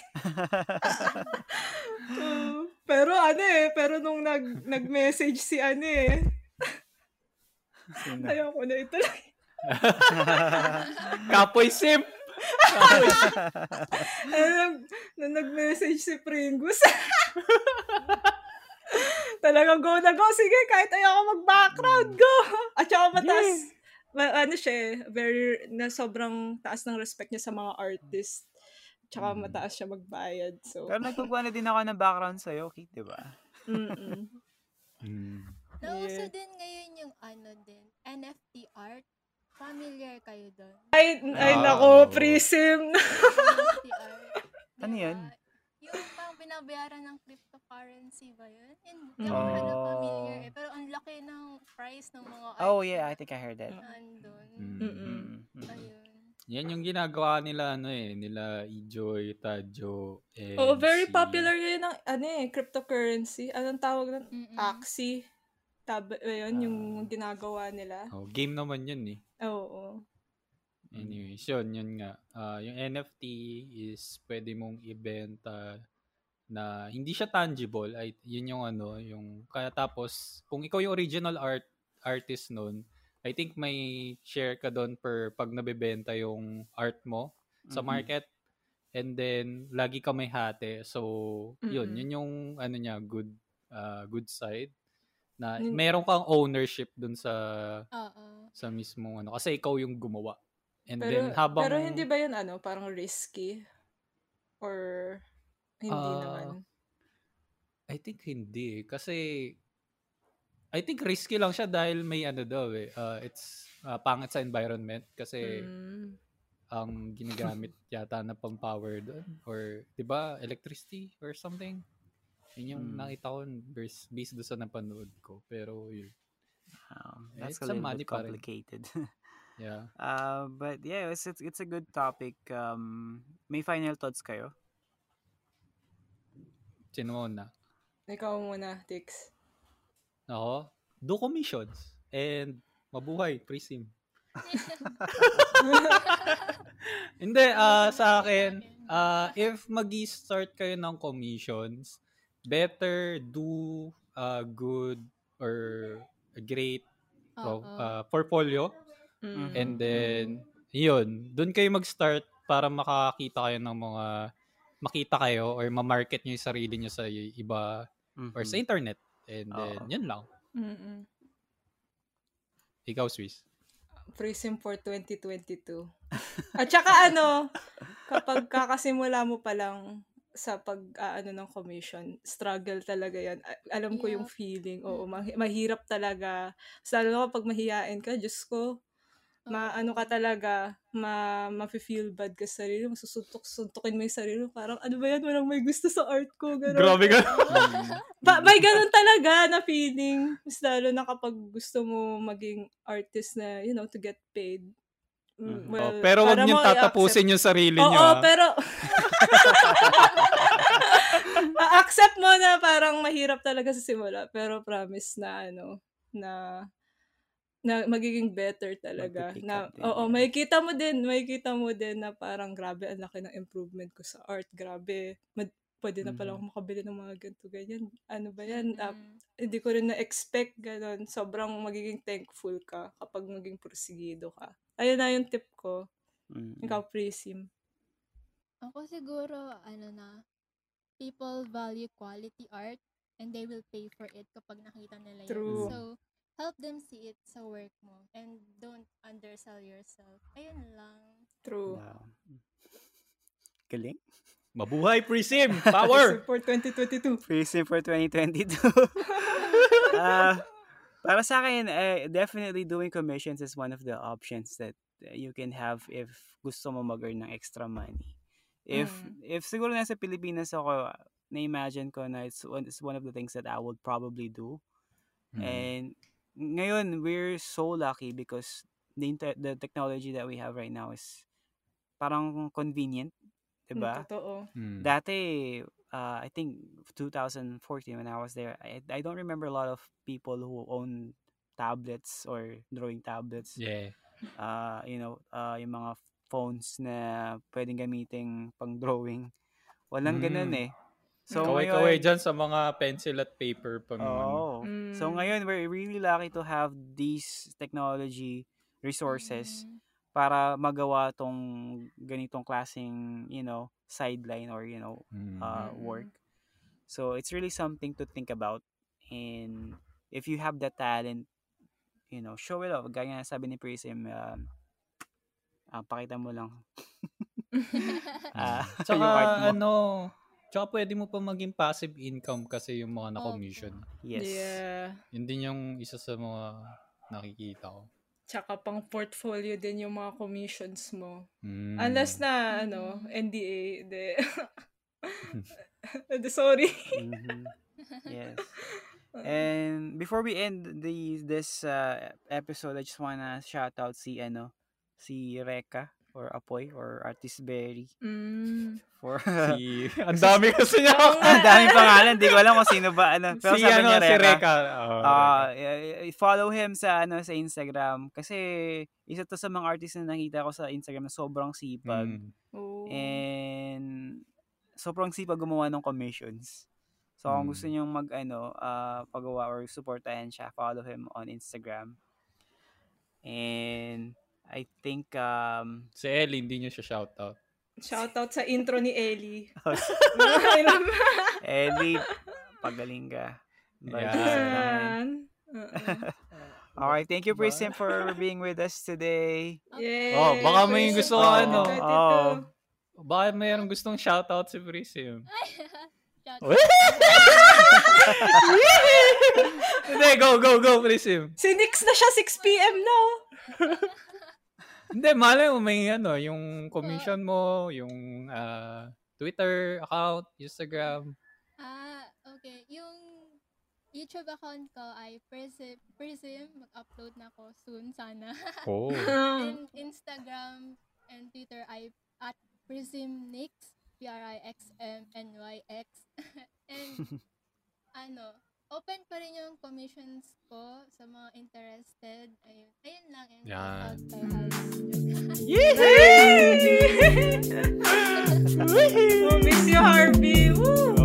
Speaker 2: Uh, pero ano eh, pero nung nag, nag-message si ano eh,
Speaker 1: Sino?
Speaker 2: ayaw ko na ito lang.
Speaker 4: Kapoy simp!
Speaker 2: Ano, nung nag-message si Pringus. Talagang go na go. Sige, kahit ayaw ko mag-background, go. At saka mataas. Ma- ano siya eh, very, na sobrang taas ng respect niya sa mga artist. Tsaka
Speaker 4: Mm.
Speaker 2: mataas siya magbayad. So,
Speaker 1: Pero nagkukuha na din ako ng background sa'yo, Kate, di ba?
Speaker 2: mm-mm.
Speaker 4: Mm.
Speaker 3: Nauso
Speaker 2: Yeah.
Speaker 3: din ngayon yung ano din, N F T art. Familiar kayo doon?
Speaker 2: Ay, ay
Speaker 4: Ah,
Speaker 2: nako,
Speaker 4: oo.
Speaker 2: Prism.
Speaker 3: N F T art.
Speaker 1: Ano
Speaker 3: Diba?
Speaker 1: yun?
Speaker 3: Yung parang binabayaran ng cryptocurrency ba yun? Hindi
Speaker 2: Mm.
Speaker 3: ako masyado
Speaker 1: Oh.
Speaker 3: familiar eh. Pero ang laki ng price ng mga art
Speaker 1: Oh, yeah, I think I heard that.
Speaker 3: na andun.
Speaker 4: Mm.
Speaker 2: Mm-mm.
Speaker 1: Mm-mm.
Speaker 3: Ayun.
Speaker 4: Yan yung ginagawa nila ano eh, nila Ijoy, Tadjo, and
Speaker 2: Oo, very
Speaker 4: si-
Speaker 2: popular yun ng ano eh, cryptocurrency. Anong tawag nun?
Speaker 3: Mm-mm.
Speaker 2: Axie. Tab, yun, yung
Speaker 1: Ah.
Speaker 2: ginagawa nila.
Speaker 4: Oh, game naman yun eh.
Speaker 2: Oo.
Speaker 4: Anyways, yun, yun nga. Ah, yung N F T is pwede mong ibenta na hindi siya tangible. Ay, yun yung ano, yung kaya tapos kung ikaw yung original art artist nun, I think may share ka doon per pag nabebenta yung art mo sa
Speaker 1: Mhm.
Speaker 4: market. And then lagi ka may hati. So, yun,
Speaker 2: Mm-mm.
Speaker 4: yun yung ano niya, good ah, good side na
Speaker 2: Nin-
Speaker 4: meron kang ownership dun sa
Speaker 3: Oo.
Speaker 4: sa mismong ano kasi ikaw yung gumawa. And
Speaker 2: Pero,
Speaker 4: then habang
Speaker 2: pero hindi ba yun ano, parang risky? Or hindi
Speaker 4: Ah,
Speaker 2: naman?
Speaker 4: I think hindi eh. Kasi I think risky lang siya dahil may ano daw eh. Uh, it's uh, pangit sa environment kasi
Speaker 2: Mm.
Speaker 4: ang ginagamit yata na pang power doon or 'di ba electricity or something. Yun yung
Speaker 1: Mm.
Speaker 4: nakita ko based, based doon sa napanood ko. Pero yun.
Speaker 1: Um,
Speaker 4: Eh,
Speaker 1: that's
Speaker 4: it's
Speaker 1: a
Speaker 4: a
Speaker 1: little
Speaker 4: money
Speaker 1: bit
Speaker 4: pa rin.
Speaker 1: complicated.
Speaker 4: Yeah.
Speaker 1: uh, but yeah, it's, it's it's a good topic. Um, may final thoughts kayo?
Speaker 4: Sino muna?
Speaker 2: Ikaw muna, Tix.
Speaker 4: Ako, do commissions and mabuhay, Prism. Hindi, ah sa akin, ah if magi-start kayo ng commissions, better do a good or a great
Speaker 3: Oo.
Speaker 4: uh, portfolio.
Speaker 2: Mm.
Speaker 4: And then, yun, doon kayo mag-start para makakita kayo ng mga, makita kayo or ma-market nyo yung sarili nyo sa iba
Speaker 1: Mhm.
Speaker 4: or sa internet. And then,
Speaker 1: Oo.
Speaker 4: yun lang.
Speaker 2: Mm-mm.
Speaker 4: Ikaw, Swiss.
Speaker 2: Prism for twenty twenty-two. At saka ano, kapag kakasimula mo pa lang sa pag uh, ano ng commission, struggle talaga yan. A- alam ko yung
Speaker 3: Yeah.
Speaker 2: feeling. Oo, mahi- mahirap talaga. Lalo na kapag mahiyain ka, Diyos ko, ma ano ka talaga, ma ma-feel bad ka sa sarili mo, susuntok-suntokin mo yung sarili mo, parang ano ba yan, walang may gusto sa art ko, gano'n.
Speaker 4: Grabe ka.
Speaker 2: Ba, may ganun talaga na feeling. Mas lalo na kapag gusto mo maging artist na, you know, to get paid. Mm,
Speaker 1: Mhm.
Speaker 2: Well,
Speaker 4: Oh, pero wag
Speaker 2: para
Speaker 4: niyong
Speaker 2: mo i-accept.
Speaker 4: tatapusin yung sarili
Speaker 2: Oo,
Speaker 4: niyo. ah.
Speaker 2: pero accept mo na parang mahirap talaga sa simula, pero promise na ano, na na magiging better talaga.
Speaker 1: Magpipick
Speaker 2: Na
Speaker 1: up din,
Speaker 2: oo,
Speaker 1: yeah.
Speaker 2: makikita mo din, makikita mo din na parang grabe ang laki ng improvement ko sa art. Grabe. Mad, pwede na pala
Speaker 1: Mhm.
Speaker 2: ako makabili ng mga ganito ganyan. Ano ba yan? Ah,
Speaker 3: Mm.
Speaker 2: hindi ko rin na-expect ganun. Sobrang magiging thankful ka kapag maging porsigido ka. Ayun na yung tip ko.
Speaker 1: Mhm.
Speaker 2: Ikaw, Prism.
Speaker 3: Ako siguro, ano na, people value quality art and they will pay for it kapag nakita nila yun.
Speaker 2: True.
Speaker 3: So, help them see it sa work mo and don't undersell yourself. Ayun lang.
Speaker 2: True.
Speaker 1: Wow. Galing.
Speaker 4: Mabuhay, Prism! Power!
Speaker 2: Prism for twenty twenty-two.
Speaker 1: Prism for twenty twenty-two. uh, para sa akin, eh, definitely doing commissions is one of the options that uh, you can have if gusto mo mag-earn ng extra money. If
Speaker 2: Mm.
Speaker 1: if siguro nasa Pilipinas ako, na-imagine ko na it's one, it's one of the things that I would probably do.
Speaker 4: Mm.
Speaker 1: And ngayon, we're so lucky because the inter- the technology that we have right now is parang convenient,
Speaker 2: Mm,
Speaker 1: diba?
Speaker 2: totoo.
Speaker 4: Mm.
Speaker 1: Dati, uh, I think twenty fourteen when I was there, I, I don't remember a lot of people who own tablets or drawing tablets.
Speaker 4: Yeah.
Speaker 1: Uh, you know, uh, yung mga phones na pwedeng gamitin pang drawing. Walang
Speaker 4: Mm.
Speaker 1: ganun eh. So
Speaker 4: Kaway-kaway
Speaker 1: ngayon,
Speaker 4: dyan sa mga pencil at paper pang ano.
Speaker 1: oh,
Speaker 2: Mm.
Speaker 1: so ngayon we're really lucky to have these technology resources
Speaker 3: Mm.
Speaker 1: para magawa tong ganitong klaseng, you know, sideline or, you know,
Speaker 4: Mm.
Speaker 1: uh,
Speaker 2: Mm-mm.
Speaker 1: work. So it's really something to think about. And if you have that talent, you know, show it off. Gaya nga sabi ni Prism, um, ah, pakita mo lang. Ah,
Speaker 4: Tsaka
Speaker 1: yung art mo.
Speaker 4: ano, tsaka pwede mo pa maging passive income kasi yung mga na-commission.
Speaker 1: Yes.
Speaker 2: Yeah.
Speaker 4: Yun din yung isa sa mga nakikita ko.
Speaker 2: Tsaka pang portfolio din yung mga commissions mo.
Speaker 4: Mm.
Speaker 2: Unless na, ano, N D A, de... de sorry.
Speaker 1: Mhm. Yes. And before we end the this uh, episode, I just wanna shout out si ano, si Reka or Apoy or Artist Berry
Speaker 2: Mm.
Speaker 1: for
Speaker 4: Si, ang dami kasi niya.
Speaker 1: ang daming pangalan, di ko alam kung sino ba ano. Pero
Speaker 4: si
Speaker 1: sabi
Speaker 4: ano,
Speaker 1: niya
Speaker 4: si
Speaker 1: Reka.
Speaker 4: Reka. Oh,
Speaker 1: Ah,
Speaker 4: Reka.
Speaker 1: i- follow him sa ano sa Instagram kasi isa to sa mga artist na nakita ko sa Instagram na sobrang sipag
Speaker 4: Mm.
Speaker 2: Oh.
Speaker 1: and sobrang sipag gumawa ng commissions. So kung gusto
Speaker 4: Mm.
Speaker 1: niyo mag ano, ah, pagawa or supportahan siya, follow him on Instagram. And I think um
Speaker 4: Si Ellie, hindi niyo siya shoutout.
Speaker 2: Shoutout sa intro ni Ellie.
Speaker 1: Ellie, pagaling ka. Bye,
Speaker 4: Yeah.
Speaker 1: Joseph lang yan.
Speaker 2: Yan. Uh-uh.
Speaker 1: Alright, thank you Prism for being with us today.
Speaker 2: Yay!
Speaker 4: Oh, baka may gusto
Speaker 1: ka,
Speaker 2: twenty
Speaker 1: ano.
Speaker 2: twenty-two.
Speaker 1: Oh.
Speaker 4: Baka mayroong gustong shoutout si Prism.
Speaker 3: Shout
Speaker 4: Hindi, go, go, go, Prism.
Speaker 2: Si Nix na siya, six p.m. na.
Speaker 4: Hindi, malay mo may ano, yung commission mo, yung ah, Twitter account, Instagram.
Speaker 3: Ah, okay. Yung YouTube account ko ay Prism. Prism. Mag-upload na ako soon, sana.
Speaker 4: Oh.
Speaker 3: And Instagram and Twitter ay at PrismNix. P R I X M N Y X. And, ano, open pa rin yung commissions ko sa mga interested. Ayun, ayun lang. And
Speaker 4: Yan.
Speaker 3: shout out kay Harvey.
Speaker 2: Yay! Oh, miss you, Harvey. Woo!